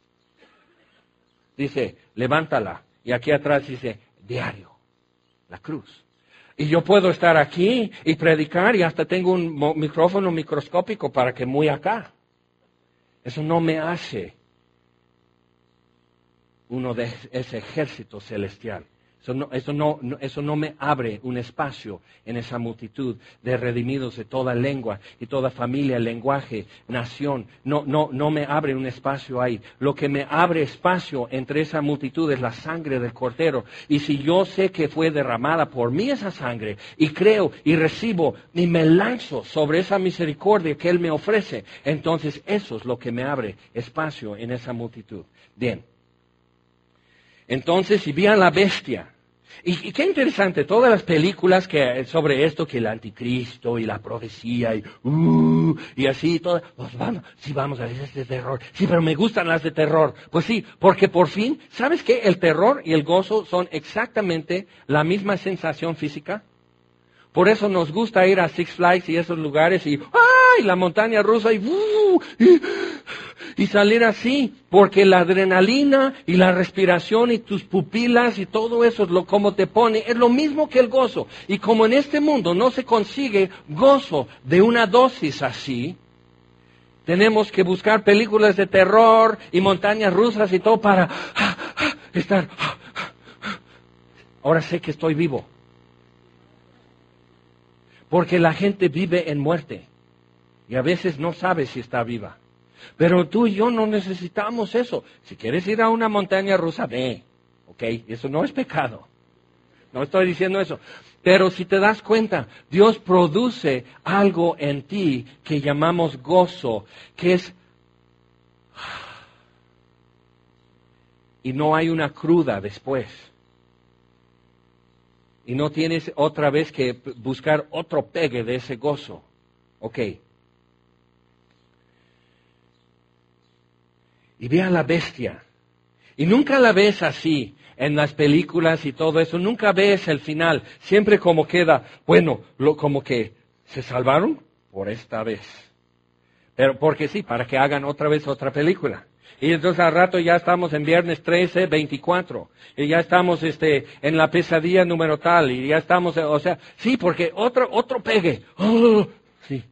Dice, levántala. Y aquí atrás dice, diario, la cruz. Y yo puedo estar aquí y predicar y hasta tengo un micrófono microscópico para que muy acá. Eso no me hace uno de ese ejército celestial. Eso no, eso, no, no, eso no me abre un espacio en esa multitud de redimidos de toda lengua y toda familia, lenguaje, nación. No, no, no me abre un espacio ahí. Lo que me abre espacio entre esa multitud es la sangre del Cordero. Y si yo sé que fue derramada por mí esa sangre, y creo y recibo y me lanzo sobre esa misericordia que Él me ofrece, entonces eso es lo que me abre espacio en esa multitud. Bien. Entonces, y vi a la bestia. Y, y qué interesante, todas las películas que sobre esto, que el anticristo y la profecía y, uh, y así, todas, pues vamos, sí vamos a ver es de terror. Sí, pero me gustan las de terror. Pues sí, porque por fin, ¿sabes qué? El terror y el gozo son exactamente la misma sensación física. Por eso nos gusta ir a Six Flags y esos lugares y ¡ay! La montaña rusa y, uh, y y salir así, porque la adrenalina y la respiración y tus pupilas y todo eso es lo como te pone, es lo mismo que el gozo. Y como en este mundo no se consigue gozo de una dosis así, tenemos que buscar películas de terror y montañas rusas y todo para ah, ah, estar. Ah, ah, ah. Ahora sé que estoy vivo. Porque la gente vive en muerte y a veces no sabe si está viva. Pero tú y yo no necesitamos eso. Si quieres ir a una montaña rusa, ve. ¿Ok? Eso no es pecado. No estoy diciendo eso. Pero si te das cuenta, Dios produce algo en ti que llamamos gozo, que es... Y no hay una cruda después. Y no tienes otra vez que buscar otro pegue de ese gozo. Ok. Y ve a la bestia. Y nunca la ves así en las películas y todo eso. Nunca ves el final. Siempre como queda, bueno, lo, como que se salvaron por esta vez. Pero porque sí, para que hagan otra vez otra película. Y entonces al rato ya estamos en viernes trece, veinticuatro. Y ya estamos este, en la pesadilla número tal. Y ya estamos, o sea, sí, porque otro, otro pegue. Oh, sí.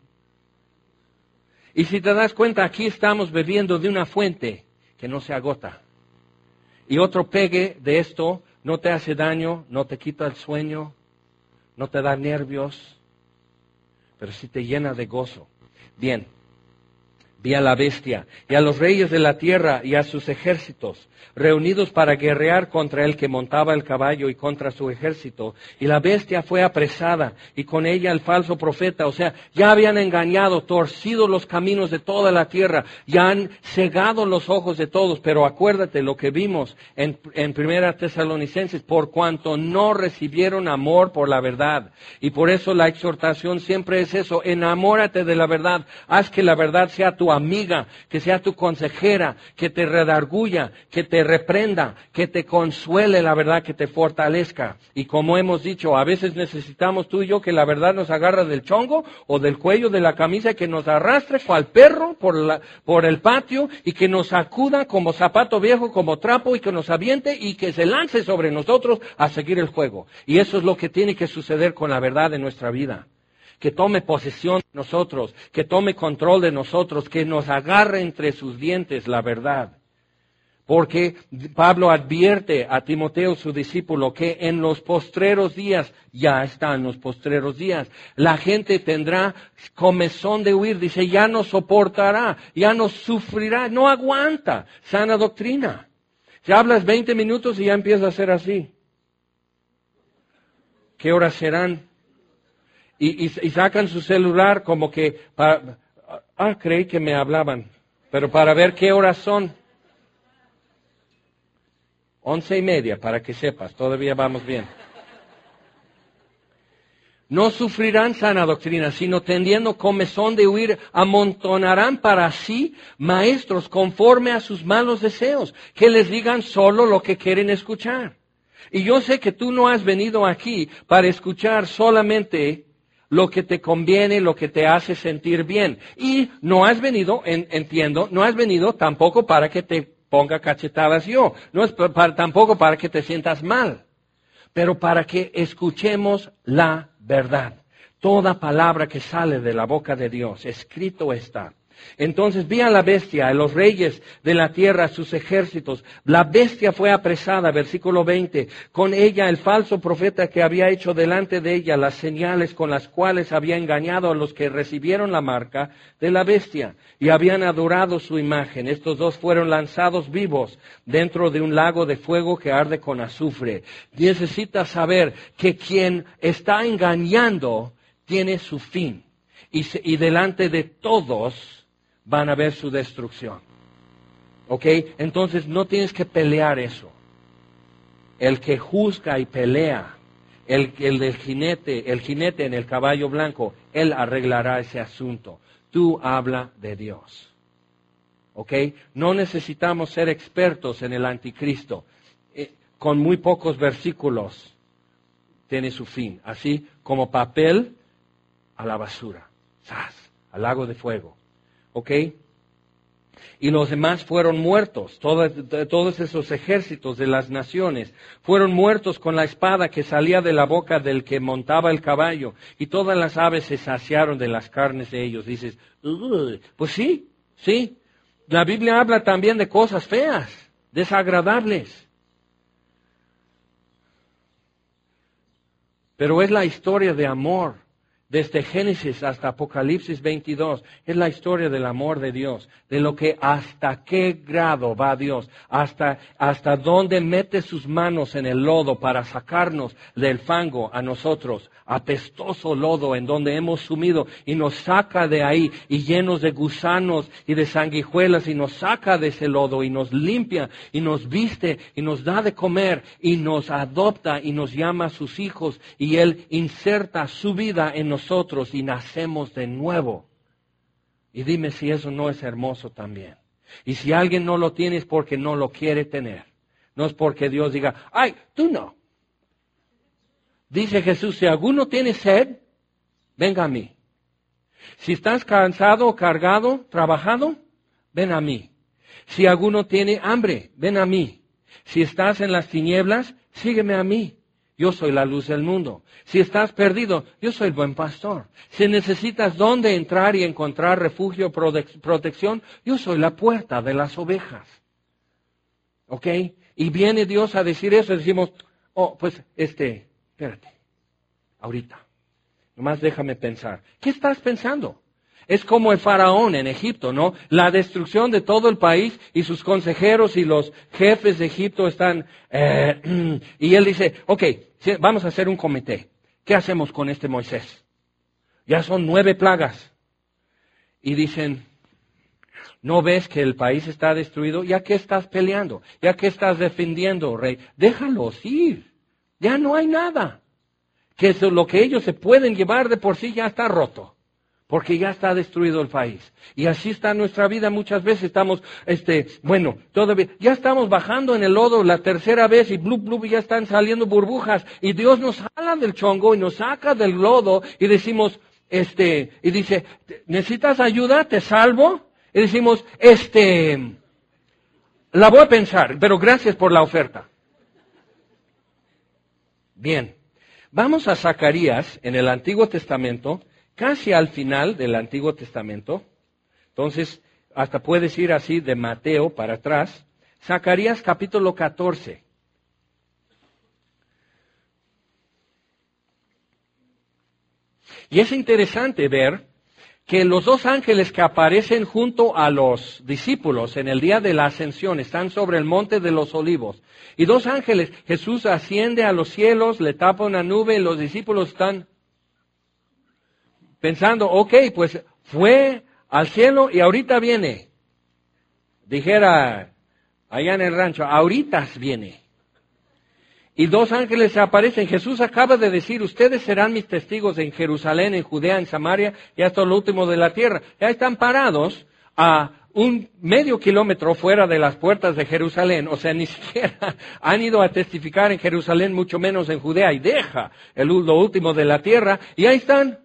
Y si te das cuenta, aquí estamos bebiendo de una fuente que no se agota. Y otro pegue de esto no te hace daño, no te quita el sueño, no te da nervios, pero sí te llena de gozo. Bien, vi a la bestia y a los reyes de la tierra y a sus ejércitos, reunidos para guerrear contra el que montaba el caballo y contra su ejército. Y la bestia fue apresada, y con ella el falso profeta. O sea, ya habían engañado, torcido los caminos de toda la tierra, ya han cegado los ojos de todos. Pero acuérdate lo que vimos en, en Primera Tesalonicenses, por cuanto no recibieron amor por la verdad. Y por eso la exhortación siempre es eso: enamórate de la verdad, haz que la verdad sea tu amiga, que sea tu consejera, que te redarguya, que te reprenda, que te consuele la verdad, que te fortalezca. Y como hemos dicho, a veces necesitamos tú y yo que la verdad nos agarre del chongo o del cuello de la camisa, que nos arrastre cual perro por, la, por el patio y que nos sacuda como zapato viejo, como trapo, y que nos aviente y que se lance sobre nosotros a seguir el juego. Y eso es lo que tiene que suceder con la verdad en nuestra vida. Que tome posesión de nosotros, que tome control de nosotros, que nos agarre entre sus dientes la verdad. Porque Pablo advierte a Timoteo, su discípulo, que en los postreros días, ya están los postreros días, la gente tendrá comezón de huir, dice, ya no soportará, ya no sufrirá, no aguanta sana doctrina. Si hablas veinte minutos y ya empieza a ser así. ¿Qué horas serán? Y, y, y sacan su celular como que, para, ah, creí que me hablaban, pero para ver qué horas son. Once y media, para que sepas, todavía vamos bien. No sufrirán sana doctrina, sino tendiendo comezón de huir, amontonarán para sí maestros conforme a sus malos deseos, que les digan solo lo que quieren escuchar. Y yo sé que tú no has venido aquí para escuchar solamente lo que te conviene, lo que te hace sentir bien. Y no has venido, en, entiendo, no has venido tampoco para que te ponga cachetadas yo. No es para, tampoco para que te sientas mal, pero para que escuchemos la verdad. Toda palabra que sale de la boca de Dios, escrito está. Entonces vi a la bestia, a los reyes de la tierra, a sus ejércitos. La bestia fue apresada, versículo veinte. Con ella el falso profeta que había hecho delante de ella las señales con las cuales había engañado a los que recibieron la marca de la bestia y habían adorado su imagen. Estos dos fueron lanzados vivos dentro de un lago de fuego que arde con azufre. Necesitas saber que quien está engañando tiene su fin. Y, se, y delante de todos van a ver su destrucción. ¿Ok? Entonces no tienes que pelear eso. El que juzga y pelea, el, el del jinete, el jinete en el caballo blanco, él arreglará ese asunto. Tú habla de Dios. ¿Ok? No necesitamos ser expertos en el anticristo. Eh, con muy pocos versículos tiene su fin. Así como papel a la basura. ¡Sas! Al lago de fuego. ¿Ok? Y los demás fueron muertos. Todos, todos esos ejércitos de las naciones fueron muertos con la espada que salía de la boca del que montaba el caballo. Y todas las aves se saciaron de las carnes de ellos. Dices, pues sí, sí. La Biblia habla también de cosas feas, desagradables. Pero es la historia de amor. Desde Génesis hasta Apocalipsis veintidós, es la historia del amor de Dios, de lo que hasta qué grado va Dios, hasta, hasta dónde mete sus manos en el lodo para sacarnos del fango a nosotros, apestoso lodo en donde hemos sumido, y nos saca de ahí, y llenos de gusanos y de sanguijuelas, y nos saca de ese lodo, y nos limpia, y nos viste, y nos da de comer, y nos adopta, y nos llama a sus hijos, y Él inserta su vida en nosotros. Nosotros y nacemos de nuevo. Y dime si eso no es hermoso también. Y si alguien no lo tiene es porque no lo quiere tener. No es porque Dios diga, ay, tú no. Dice Jesús, si alguno tiene sed, venga a mí. Si estás cansado, cargado, trabajado, ven a mí. Si alguno tiene hambre, ven a mí. Si estás en las tinieblas, sígueme a mí. Yo soy la luz del mundo. Si estás perdido, yo soy el buen pastor. Si necesitas dónde entrar y encontrar refugio, protección, yo soy la puerta de las ovejas. ¿Ok? Y viene Dios a decir eso y decimos, oh, pues, este, espérate, ahorita. Nomás déjame pensar. ¿Qué estás pensando? Es como el faraón en Egipto, ¿no? La destrucción de todo el país y sus consejeros y los jefes de Egipto están... Eh, y él dice, ok, vamos a hacer un comité. ¿Qué hacemos con este Moisés? Ya son nueve plagas. Y dicen, ¿no ves que el país está destruido? ¿Ya qué estás peleando? ¿Ya qué estás defendiendo, rey? Déjalos ir. Ya no hay nada. Que eso, lo que ellos se pueden llevar de por sí ya está roto. Porque ya está destruido el país. Y así está nuestra vida. Muchas veces estamos, este, bueno, todavía, ya estamos bajando en el lodo la tercera vez y blub, blub, y ya están saliendo burbujas. Y Dios nos jala del chongo y nos saca del lodo y decimos, este, y dice, ¿necesitas ayuda? ¿Te salvo? Y decimos, este, la voy a pensar, pero gracias por la oferta. Bien, vamos a Zacarías en el Antiguo Testamento, casi al final del Antiguo Testamento. Entonces, hasta puedes ir así de Mateo para atrás. Zacarías capítulo catorce. Y es interesante ver que los dos ángeles que aparecen junto a los discípulos en el día de la ascensión están sobre el monte de los olivos. Y dos ángeles, Jesús asciende a los cielos, le tapa una nube y los discípulos están pensando, ok, pues fue al cielo y ahorita viene. Dijera allá en el rancho, ahorita viene. Y dos ángeles se aparecen. Jesús acaba de decir, ustedes serán mis testigos en Jerusalén, en Judea, en Samaria y hasta lo último de la tierra. Ya están parados a un medio kilómetro fuera de las puertas de Jerusalén. O sea, ni siquiera han ido a testificar en Jerusalén, mucho menos en Judea. Y deja el, lo último de la tierra. Y ahí están.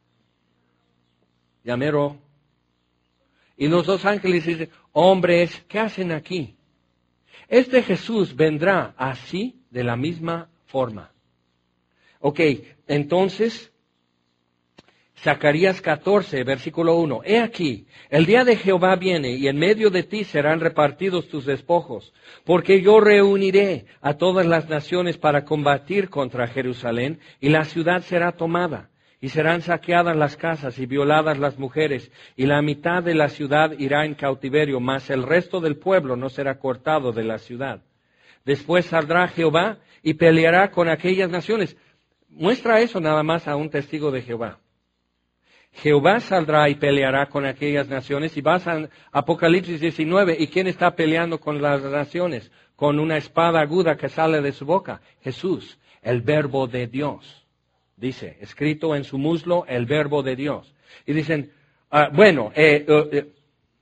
Llamero. Y los dos ángeles dicen, hombres, ¿qué hacen aquí? Este Jesús vendrá así, de la misma forma. Ok, entonces, Zacarías catorce, versículo uno. He aquí, el día de Jehová viene, y en medio de ti serán repartidos tus despojos, porque yo reuniré a todas las naciones para combatir contra Jerusalén, y la ciudad será tomada, y serán saqueadas las casas y violadas las mujeres, y la mitad de la ciudad irá en cautiverio, mas el resto del pueblo no será cortado de la ciudad. Después saldrá Jehová y peleará con aquellas naciones. Muestra eso nada más a un testigo de Jehová. Jehová saldrá y peleará con aquellas naciones, y vas a Apocalipsis diecinueve, ¿y quién está peleando con las naciones? Con una espada aguda que sale de su boca. Jesús, el verbo de Dios. Dice, escrito en su muslo, el verbo de Dios. Y dicen, uh, bueno, eh, uh, eh,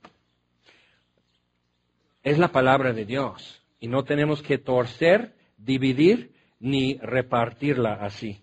es la palabra de Dios. Y no tenemos que torcer, dividir, ni repartirla así.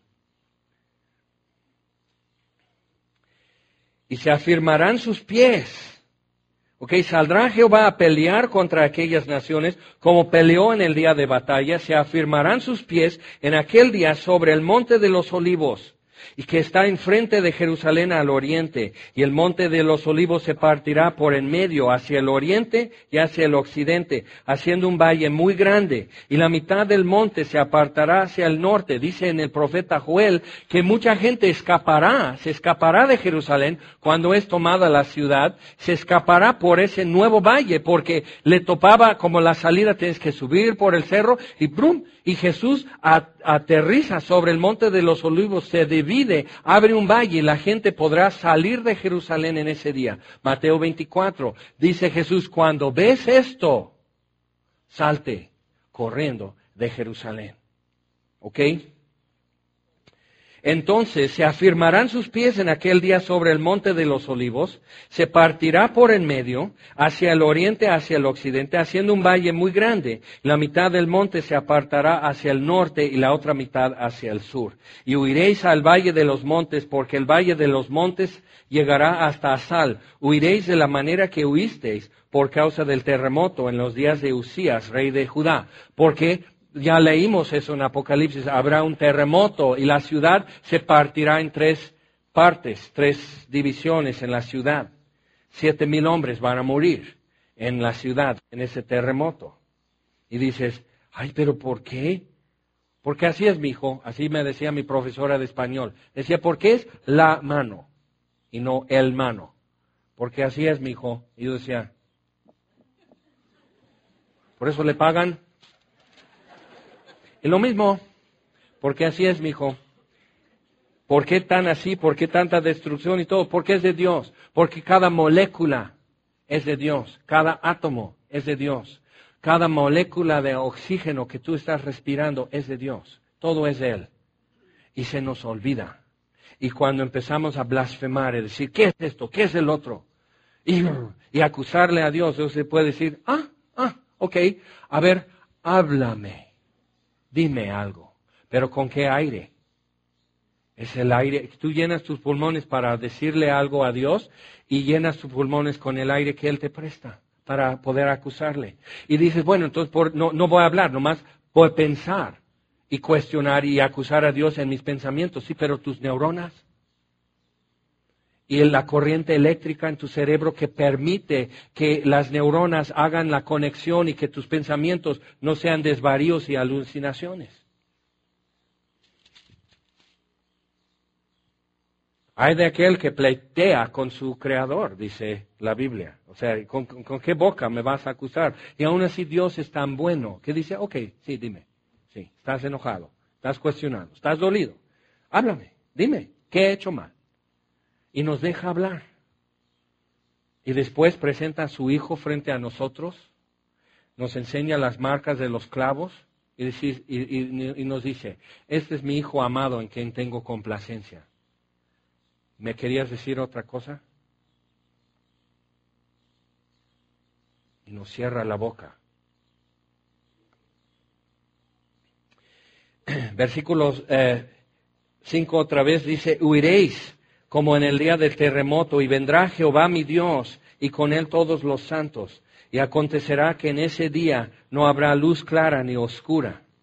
Y se afirmarán sus pies. Ok, saldrá Jehová a pelear contra aquellas naciones, como peleó en el día de batalla. Se afirmarán sus pies en aquel día sobre el monte de los olivos, y que está enfrente de Jerusalén al oriente. Y el monte de los olivos se partirá por en medio hacia el oriente y hacia el occidente, haciendo un valle muy grande. Y la mitad del monte se apartará hacia el norte. Dice en el profeta Joel que mucha gente escapará, se escapará de Jerusalén cuando es tomada la ciudad. Se escapará por ese nuevo valle, porque le topaba como la salida, tienes que subir por el cerro y ¡brum! Y Jesús a, aterriza sobre el monte de los olivos, se divide, abre un valle y la gente podrá salir de Jerusalén en ese día. Mateo veinticuatro, dice Jesús, cuando ves esto, salte corriendo de Jerusalén. ¿Ok? Entonces se afirmarán sus pies en aquel día sobre el monte de los olivos, se partirá por en medio, hacia el oriente, hacia el occidente, haciendo un valle muy grande. La mitad del monte se apartará hacia el norte y la otra mitad hacia el sur. Y huiréis al valle de los montes, porque el valle de los montes llegará hasta Asal. Huiréis de la manera que huisteis por causa del terremoto en los días de Usías, rey de Judá, porque ya leímos eso en Apocalipsis, habrá un terremoto y la ciudad se partirá en tres partes, tres divisiones en la ciudad. Siete mil hombres van a morir en la ciudad, en ese terremoto. Y dices, ay, pero ¿por qué? Porque así es, mi hijo, así me decía mi profesora de español. Decía, ¿por qué es la mano y no el mano? Porque así es, mi hijo. Y yo decía, ¿por eso le pagan? Y lo mismo, porque así es, mijo. ¿Por qué tan así? ¿Por qué tanta destrucción y todo? Porque es de Dios. Porque cada molécula es de Dios. Cada átomo es de Dios. Cada molécula de oxígeno que tú estás respirando es de Dios. Todo es de Él. Y se nos olvida. Y cuando empezamos a blasfemar y decir, ¿qué es esto? ¿Qué es el otro? Y, y acusarle a Dios, Dios se puede decir, ah, ah, ok, a ver, háblame. Dime algo, pero ¿con qué aire? Es el aire. Tú llenas tus pulmones para decirle algo a Dios y llenas tus pulmones con el aire que Él te presta para poder acusarle. Y dices, bueno, entonces por, no, no voy a hablar, nomás voy a pensar y cuestionar y acusar a Dios en mis pensamientos. Sí, pero tus neuronas y la corriente eléctrica en tu cerebro que permite que las neuronas hagan la conexión y que tus pensamientos no sean desvaríos y alucinaciones. Hay de aquel que pleitea con su creador, dice la Biblia. O sea, ¿con, con, ¿con qué boca me vas a acusar? Y aún así Dios es tan bueno que dice, ok, sí, dime. Sí, estás enojado, estás cuestionando, estás dolido. Háblame, dime, ¿qué he hecho mal? Y nos deja hablar. Y después presenta a su Hijo frente a nosotros, nos enseña las marcas de los clavos y, decir, y, y, y nos dice, este es mi Hijo amado en quien tengo complacencia. ¿Me querías decir otra cosa? Y nos cierra la boca. Versículos eh, cinco otra vez dice, huiréis como en el día del terremoto, y vendrá Jehová mi Dios, y con él todos los santos. Y acontecerá que en ese día no habrá luz clara ni oscura.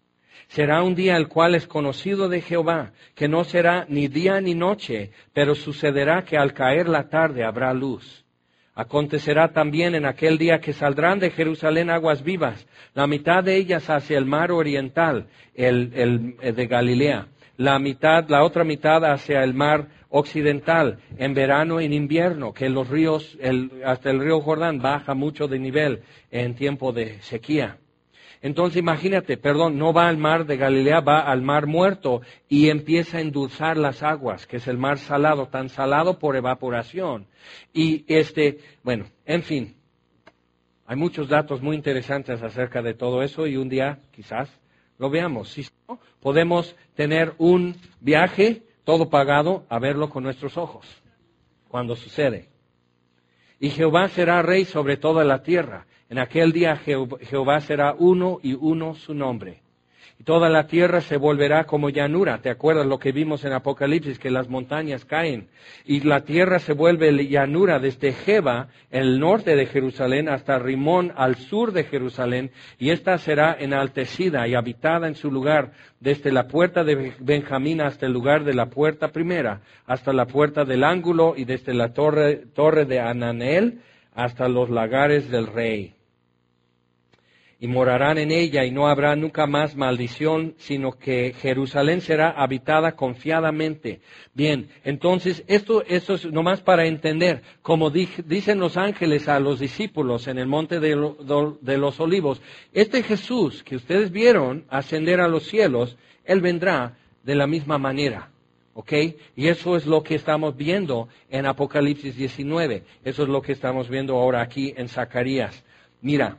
Será un día el cual es conocido de Jehová, que no será ni día ni noche, pero sucederá que al caer la tarde habrá luz. Acontecerá también en aquel día que saldrán de Jerusalén aguas vivas, la mitad de ellas hacia el mar oriental, el, el, el de Galilea, la mitad, la otra mitad hacia el mar occidental, en verano y en invierno, que los ríos, el, hasta el río Jordán baja mucho de nivel en tiempo de sequía. Entonces imagínate, perdón, no va al mar de Galilea, va al mar muerto y empieza a endulzar las aguas, que es el mar salado, tan salado por evaporación. Y este, bueno, en fin, hay muchos datos muy interesantes acerca de todo eso y un día quizás lo veamos. Si no, podemos tener un viaje todo pagado a verlo con nuestros ojos, cuando sucede. Y Jehová será rey sobre toda la tierra. En aquel día Jehová será uno y uno su nombre. Y toda la tierra se volverá como llanura. ¿Te acuerdas lo que vimos en Apocalipsis? Que las montañas caen. Y la tierra se vuelve llanura desde Geba, en el norte de Jerusalén, hasta Rimón, al sur de Jerusalén. Y esta será enaltecida y habitada en su lugar, desde la puerta de Benjamín hasta el lugar de la puerta primera, hasta la puerta del ángulo y desde la torre, torre de Ananel hasta los lagares del rey. Y morarán en ella y no habrá nunca más maldición, sino que Jerusalén será habitada confiadamente. Bien, entonces esto, esto es nomás para entender, como di, dicen los ángeles a los discípulos en el monte de, lo, de los olivos, este Jesús que ustedes vieron ascender a los cielos, Él vendrá de la misma manera. ¿Ok? Y eso es lo que estamos viendo en Apocalipsis diecinueve. Eso es lo que estamos viendo ahora aquí en Zacarías. Mira.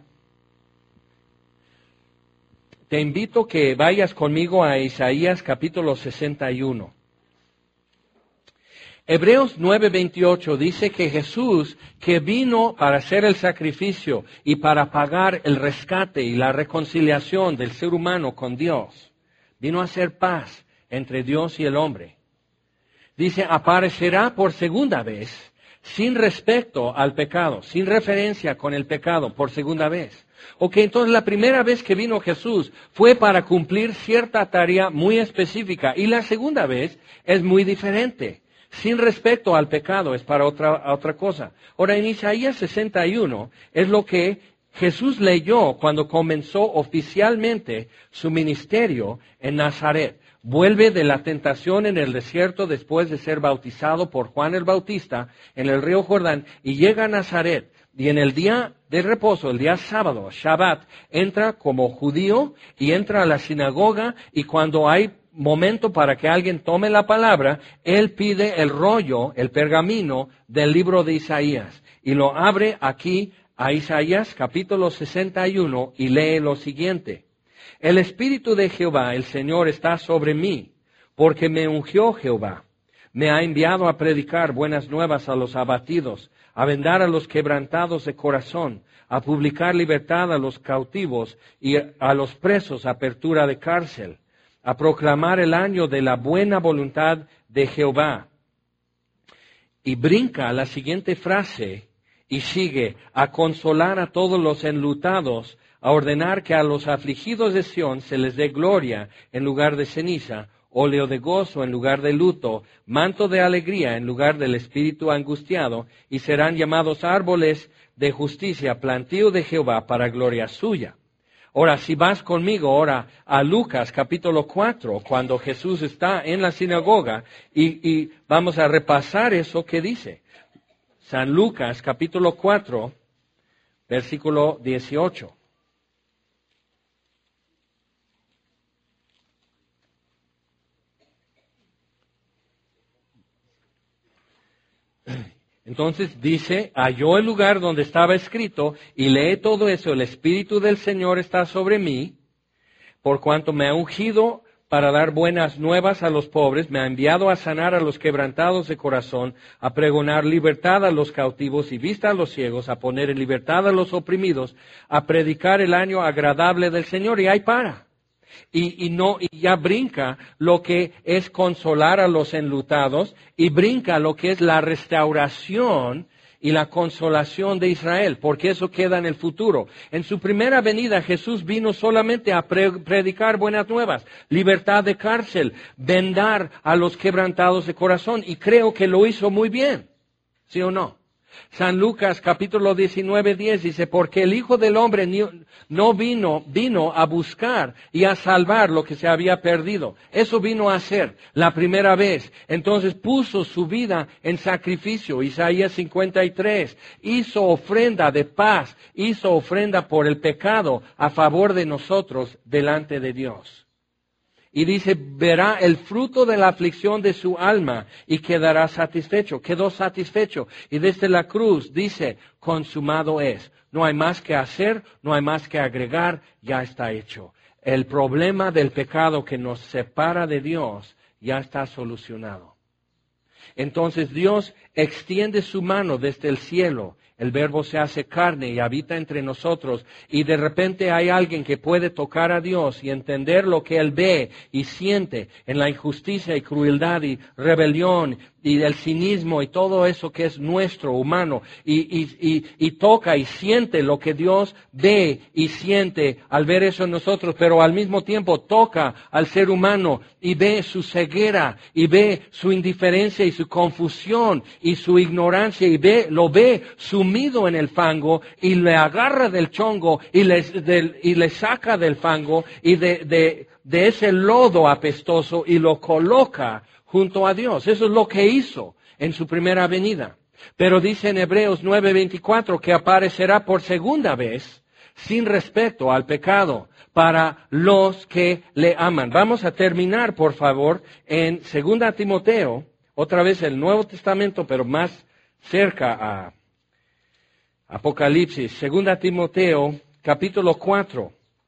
Te invito que vayas conmigo a Isaías capítulo sesenta y uno. Hebreos nueve veintiocho dice que Jesús, que vino para hacer el sacrificio y para pagar el rescate y la reconciliación del ser humano con Dios, vino a hacer paz entre Dios y el hombre. Dice, aparecerá por segunda vez sin respecto al pecado, sin referencia con el pecado, por segunda vez. Ok, entonces la primera vez que vino Jesús fue para cumplir cierta tarea muy específica y la segunda vez es muy diferente. Sin respecto al pecado es para otra, otra cosa. Ahora en Isaías sesenta y uno es lo que Jesús leyó cuando comenzó oficialmente su ministerio en Nazaret. Vuelve de la tentación en el desierto después de ser bautizado por Juan el Bautista en el río Jordán y llega a Nazaret. Y en el día de reposo, el día sábado, Shabbat, entra como judío y entra a la sinagoga y cuando hay momento para que alguien tome la palabra, él pide el rollo, el pergamino del libro de Isaías y lo abre aquí a Isaías capítulo sesenta y uno y lee lo siguiente. El Espíritu de Jehová, el Señor, está sobre mí, porque me ungió Jehová. Me ha enviado a predicar buenas nuevas a los abatidos, a vendar a los quebrantados de corazón, a publicar libertad a los cautivos y a los presos apertura de cárcel, a proclamar el año de la buena voluntad de Jehová. Y brinca la siguiente frase y sigue, a consolar a todos los enlutados, a ordenar que a los afligidos de Sión se les dé gloria en lugar de ceniza, óleo de gozo en lugar de luto, manto de alegría en lugar del espíritu angustiado, y serán llamados árboles de justicia, plantío de Jehová para gloria suya. Ahora, si vas conmigo ahora a Lucas capítulo cuatro, cuando Jesús está en la sinagoga, y, y vamos a repasar eso que dice. San Lucas capítulo cuatro, versículo dieciocho. Entonces dice, halló el lugar donde estaba escrito y lee todo eso, el Espíritu del Señor está sobre mí, por cuanto me ha ungido para dar buenas nuevas a los pobres, me ha enviado a sanar a los quebrantados de corazón, a pregonar libertad a los cautivos y vista a los ciegos, a poner en libertad a los oprimidos, a predicar el año agradable del Señor. Y ahí para. Y, y no, y ya brinca lo que es consolar a los enlutados y brinca lo que es la restauración y la consolación de Israel, porque eso queda en el futuro. En su primera venida Jesús vino solamente a pre- predicar buenas nuevas, libertad de cárcel, vendar a los quebrantados de corazón, y creo que lo hizo muy bien, ¿sí o no? San Lucas capítulo diecinueve, diez dice, porque el Hijo del Hombre ni- no vino, vino a buscar y a salvar lo que se había perdido. Eso vino a hacer la primera vez. Entonces puso su vida en sacrificio. Isaías cincuenta y tres, hizo ofrenda de paz, hizo ofrenda por el pecado a favor de nosotros delante de Dios. Y dice, verá el fruto de la aflicción de su alma y quedará satisfecho. Quedó satisfecho. Y desde la cruz dice, consumado es. No hay más que hacer, no hay más que agregar, ya está hecho. El problema del pecado que nos separa de Dios ya está solucionado. Entonces Dios extiende su mano desde el cielo. El Verbo se hace carne y habita entre nosotros, y de repente hay alguien que puede tocar a Dios y entender lo que Él ve y siente en la injusticia y crueldad y rebelión y el cinismo y todo eso que es nuestro, humano, y, y, y, y toca y siente lo que Dios ve y siente al ver eso en nosotros, pero al mismo tiempo toca al ser humano y ve su ceguera y ve su indiferencia y su confusión y su ignorancia y ve, lo ve sumido en el fango y le agarra del chongo y le, del, y le saca del fango y de, de, de ese lodo apestoso y lo coloca junto a Dios. Eso es lo que hizo en su primera venida. Pero dice en Hebreos nueve veinticuatro que aparecerá por segunda vez sin respecto al pecado para los que le aman. Vamos a terminar, por favor, en segunda Timoteo, otra vez el Nuevo Testamento, pero más cerca a Apocalipsis. segunda Timoteo, capítulo cuatro.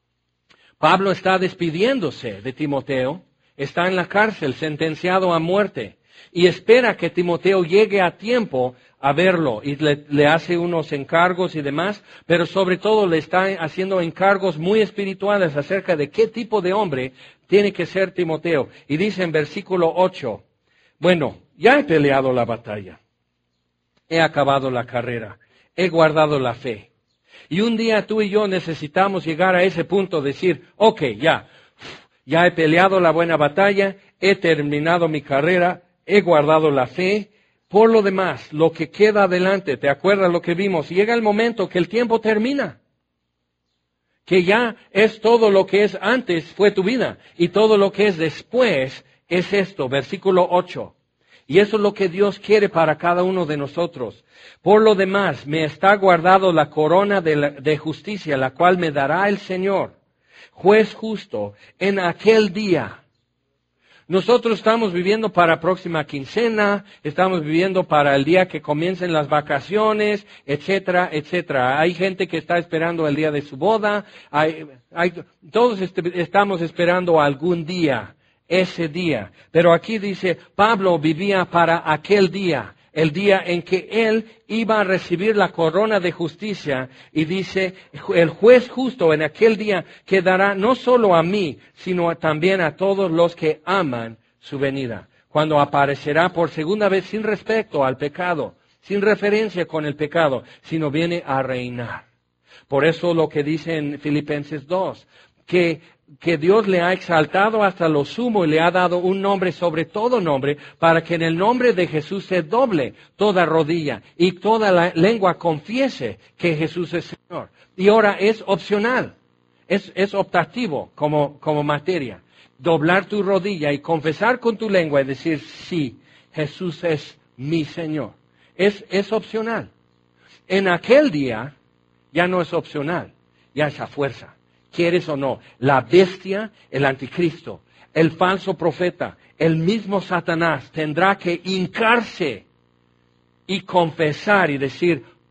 Pablo está despidiéndose de Timoteo. Está en la cárcel, sentenciado a muerte, y espera que Timoteo llegue a tiempo a verlo, y le, le hace unos encargos y demás, pero sobre todo le está haciendo encargos muy espirituales acerca de qué tipo de hombre tiene que ser Timoteo. Y dice en versículo ocho, bueno, ya he peleado la batalla, he acabado la carrera, he guardado la fe. Y un día tú y yo necesitamos llegar a ese punto, decir, ok, ya, Ya he peleado la buena batalla, he terminado mi carrera, he guardado la fe. Por lo demás, lo que queda adelante, ¿te acuerdas lo que vimos? Llega el momento que el tiempo termina. Que ya es todo lo que es antes fue tu vida y todo lo que es después es esto, versículo ocho. Y eso es lo que Dios quiere para cada uno de nosotros. Por lo demás, me está guardado la corona de, la, de justicia, la cual me dará el Señor, juez justo, en aquel día. Nosotros estamos viviendo para próxima quincena, estamos viviendo para el día que comiencen las vacaciones, etcétera, etcétera. Hay gente que está esperando el día de su boda, hay, hay, todos est- estamos esperando algún día, ese día. Pero aquí dice, Pablo vivía para aquel día. El día en que él iba a recibir la corona de justicia, y dice, el juez justo en aquel día quedará no solo a mí, sino también a todos los que aman su venida. Cuando aparecerá por segunda vez sin respecto al pecado, sin referencia con el pecado, sino viene a reinar. Por eso lo que dice en Filipenses dos, que que Dios le ha exaltado hasta lo sumo y le ha dado un nombre sobre todo nombre, para que en el nombre de Jesús se doble toda rodilla y toda la lengua confiese que Jesús es Señor. Y ahora es opcional, es, es optativo como, como materia. Doblar tu rodilla y confesar con tu lengua y decir, sí, Jesús es mi Señor. Es, es opcional. En aquel día ya no es opcional, ya es a fuerza. ¿Quieres o no? La bestia, el anticristo, el falso profeta, el mismo Satanás tendrá que hincarse y confesar y decir,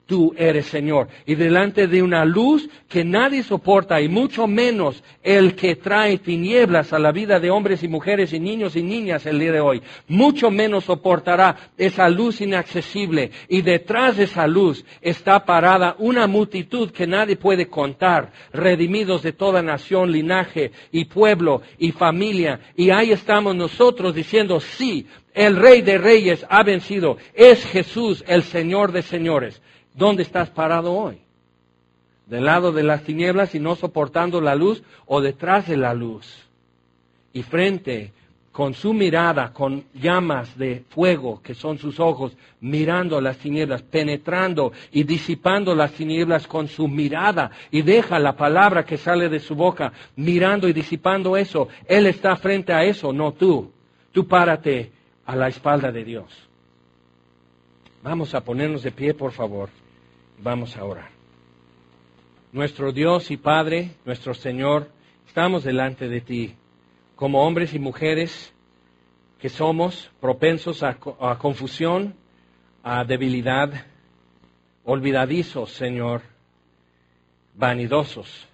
tú eres Señor. Y delante de una luz que nadie soporta, y mucho menos el que trae tinieblas a la vida de hombres y mujeres y niños y niñas el día de hoy, mucho menos soportará esa luz inaccesible. Y detrás de esa luz está parada una multitud que nadie puede contar, redimidos de toda nación, linaje y pueblo y familia. Y ahí estamos nosotros diciendo, sí, el Rey de Reyes ha vencido. Es Jesús, el Señor de señores. ¿Dónde estás parado hoy? ¿Del lado de las tinieblas y no soportando la luz, o detrás de la luz? Y frente, con su mirada, con llamas de fuego que son sus ojos, mirando las tinieblas, penetrando y disipando las tinieblas con su mirada, y deja la palabra que sale de su boca, mirando y disipando eso. Él está frente a eso, no tú. Tú párate a la espalda de Dios. Vamos a ponernos de pie, por favor. Vamos a orar. Nuestro Dios y Padre, nuestro Señor, estamos delante de ti como hombres y mujeres que somos propensos a, a confusión, a debilidad, olvidadizos, Señor, vanidosos.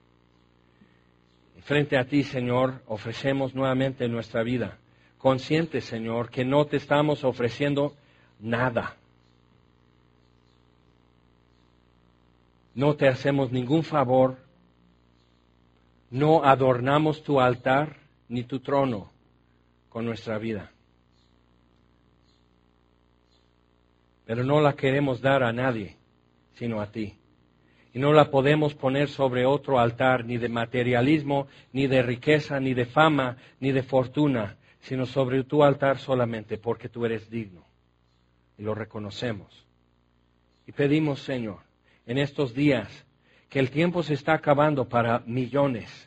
Frente a ti, Señor, ofrecemos nuevamente nuestra vida, conscientes, Señor, que no te estamos ofreciendo nada. No te hacemos ningún favor, no adornamos tu altar ni tu trono con nuestra vida. Pero no la queremos dar a nadie, sino a ti. Y no la podemos poner sobre otro altar, ni de materialismo, ni de riqueza, ni de fama, ni de fortuna, sino sobre tu altar solamente, porque tú eres digno. Y lo reconocemos. Y pedimos, Señor, en estos días, que el tiempo se está acabando para millones,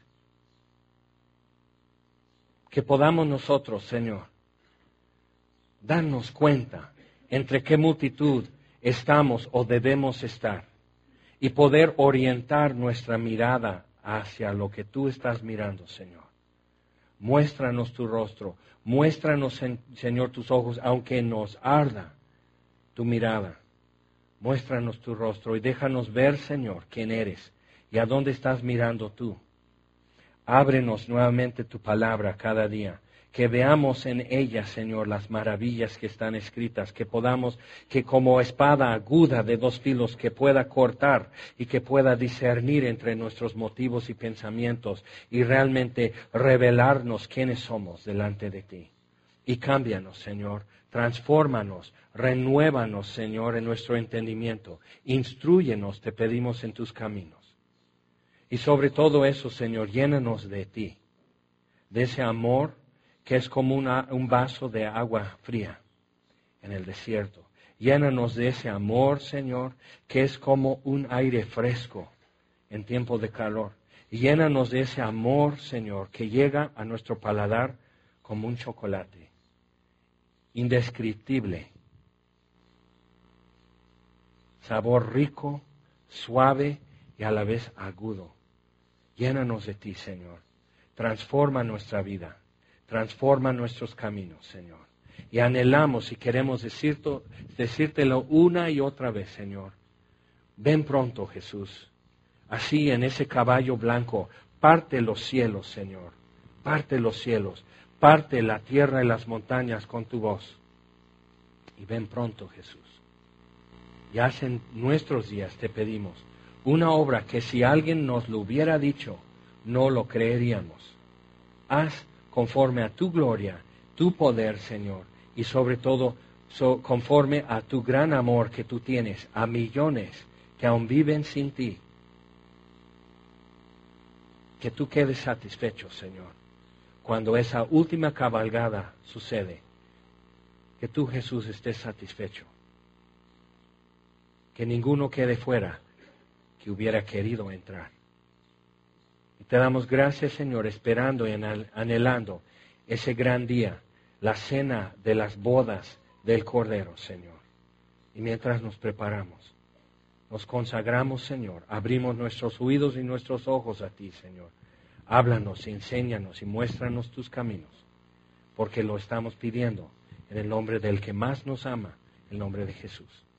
que podamos nosotros, Señor, darnos cuenta entre qué multitud estamos o debemos estar, y poder orientar nuestra mirada hacia lo que tú estás mirando, Señor. Muéstranos tu rostro, muéstranos, Señor, tus ojos, aunque nos arda tu mirada. Muéstranos tu rostro y déjanos ver, Señor, quién eres y a dónde estás mirando tú. Ábrenos nuevamente tu palabra cada día, que veamos en ella, Señor, las maravillas que están escritas, que podamos, que como espada aguda de dos filos, que pueda cortar y que pueda discernir entre nuestros motivos y pensamientos y realmente revelarnos quiénes somos delante de ti. Y cámbianos, Señor, transfórmanos, renuévanos, Señor, en nuestro entendimiento. Instrúyenos, te pedimos, en tus caminos. Y sobre todo eso, Señor, llénanos de ti, de ese amor que es como una, un vaso de agua fría en el desierto. Llénanos de ese amor, Señor, que es como un aire fresco en tiempo de calor. Y llénanos de ese amor, Señor, que llega a nuestro paladar como un chocolate, indescriptible, sabor rico, suave y a la vez agudo. Llénanos de ti, Señor. Transforma nuestra vida. Transforma nuestros caminos, Señor. Y anhelamos y queremos decirte, decírtelo una y otra vez, Señor. Ven pronto, Jesús. Así en ese caballo blanco, parte los cielos, Señor. Parte los cielos. Parte la tierra y las montañas con tu voz. Y ven pronto, Jesús. Y haz en nuestros días, te pedimos, una obra que si alguien nos lo hubiera dicho, no lo creeríamos. Haz conforme a tu gloria, tu poder, Señor, y sobre todo so, conforme a tu gran amor que tú tienes a millones que aún viven sin ti. Que tú quedes satisfecho, Señor, cuando esa última cabalgada sucede. Que tú, Jesús, estés satisfecho. Que ninguno quede fuera que hubiera querido entrar. Y te damos gracias, Señor, esperando y anhelando ese gran día, la cena de las bodas del Cordero, Señor. Y mientras nos preparamos, nos consagramos, Señor, abrimos nuestros oídos y nuestros ojos a ti, Señor. Háblanos, enséñanos y muéstranos tus caminos, porque lo estamos pidiendo en el nombre del que más nos ama, el nombre de Jesús.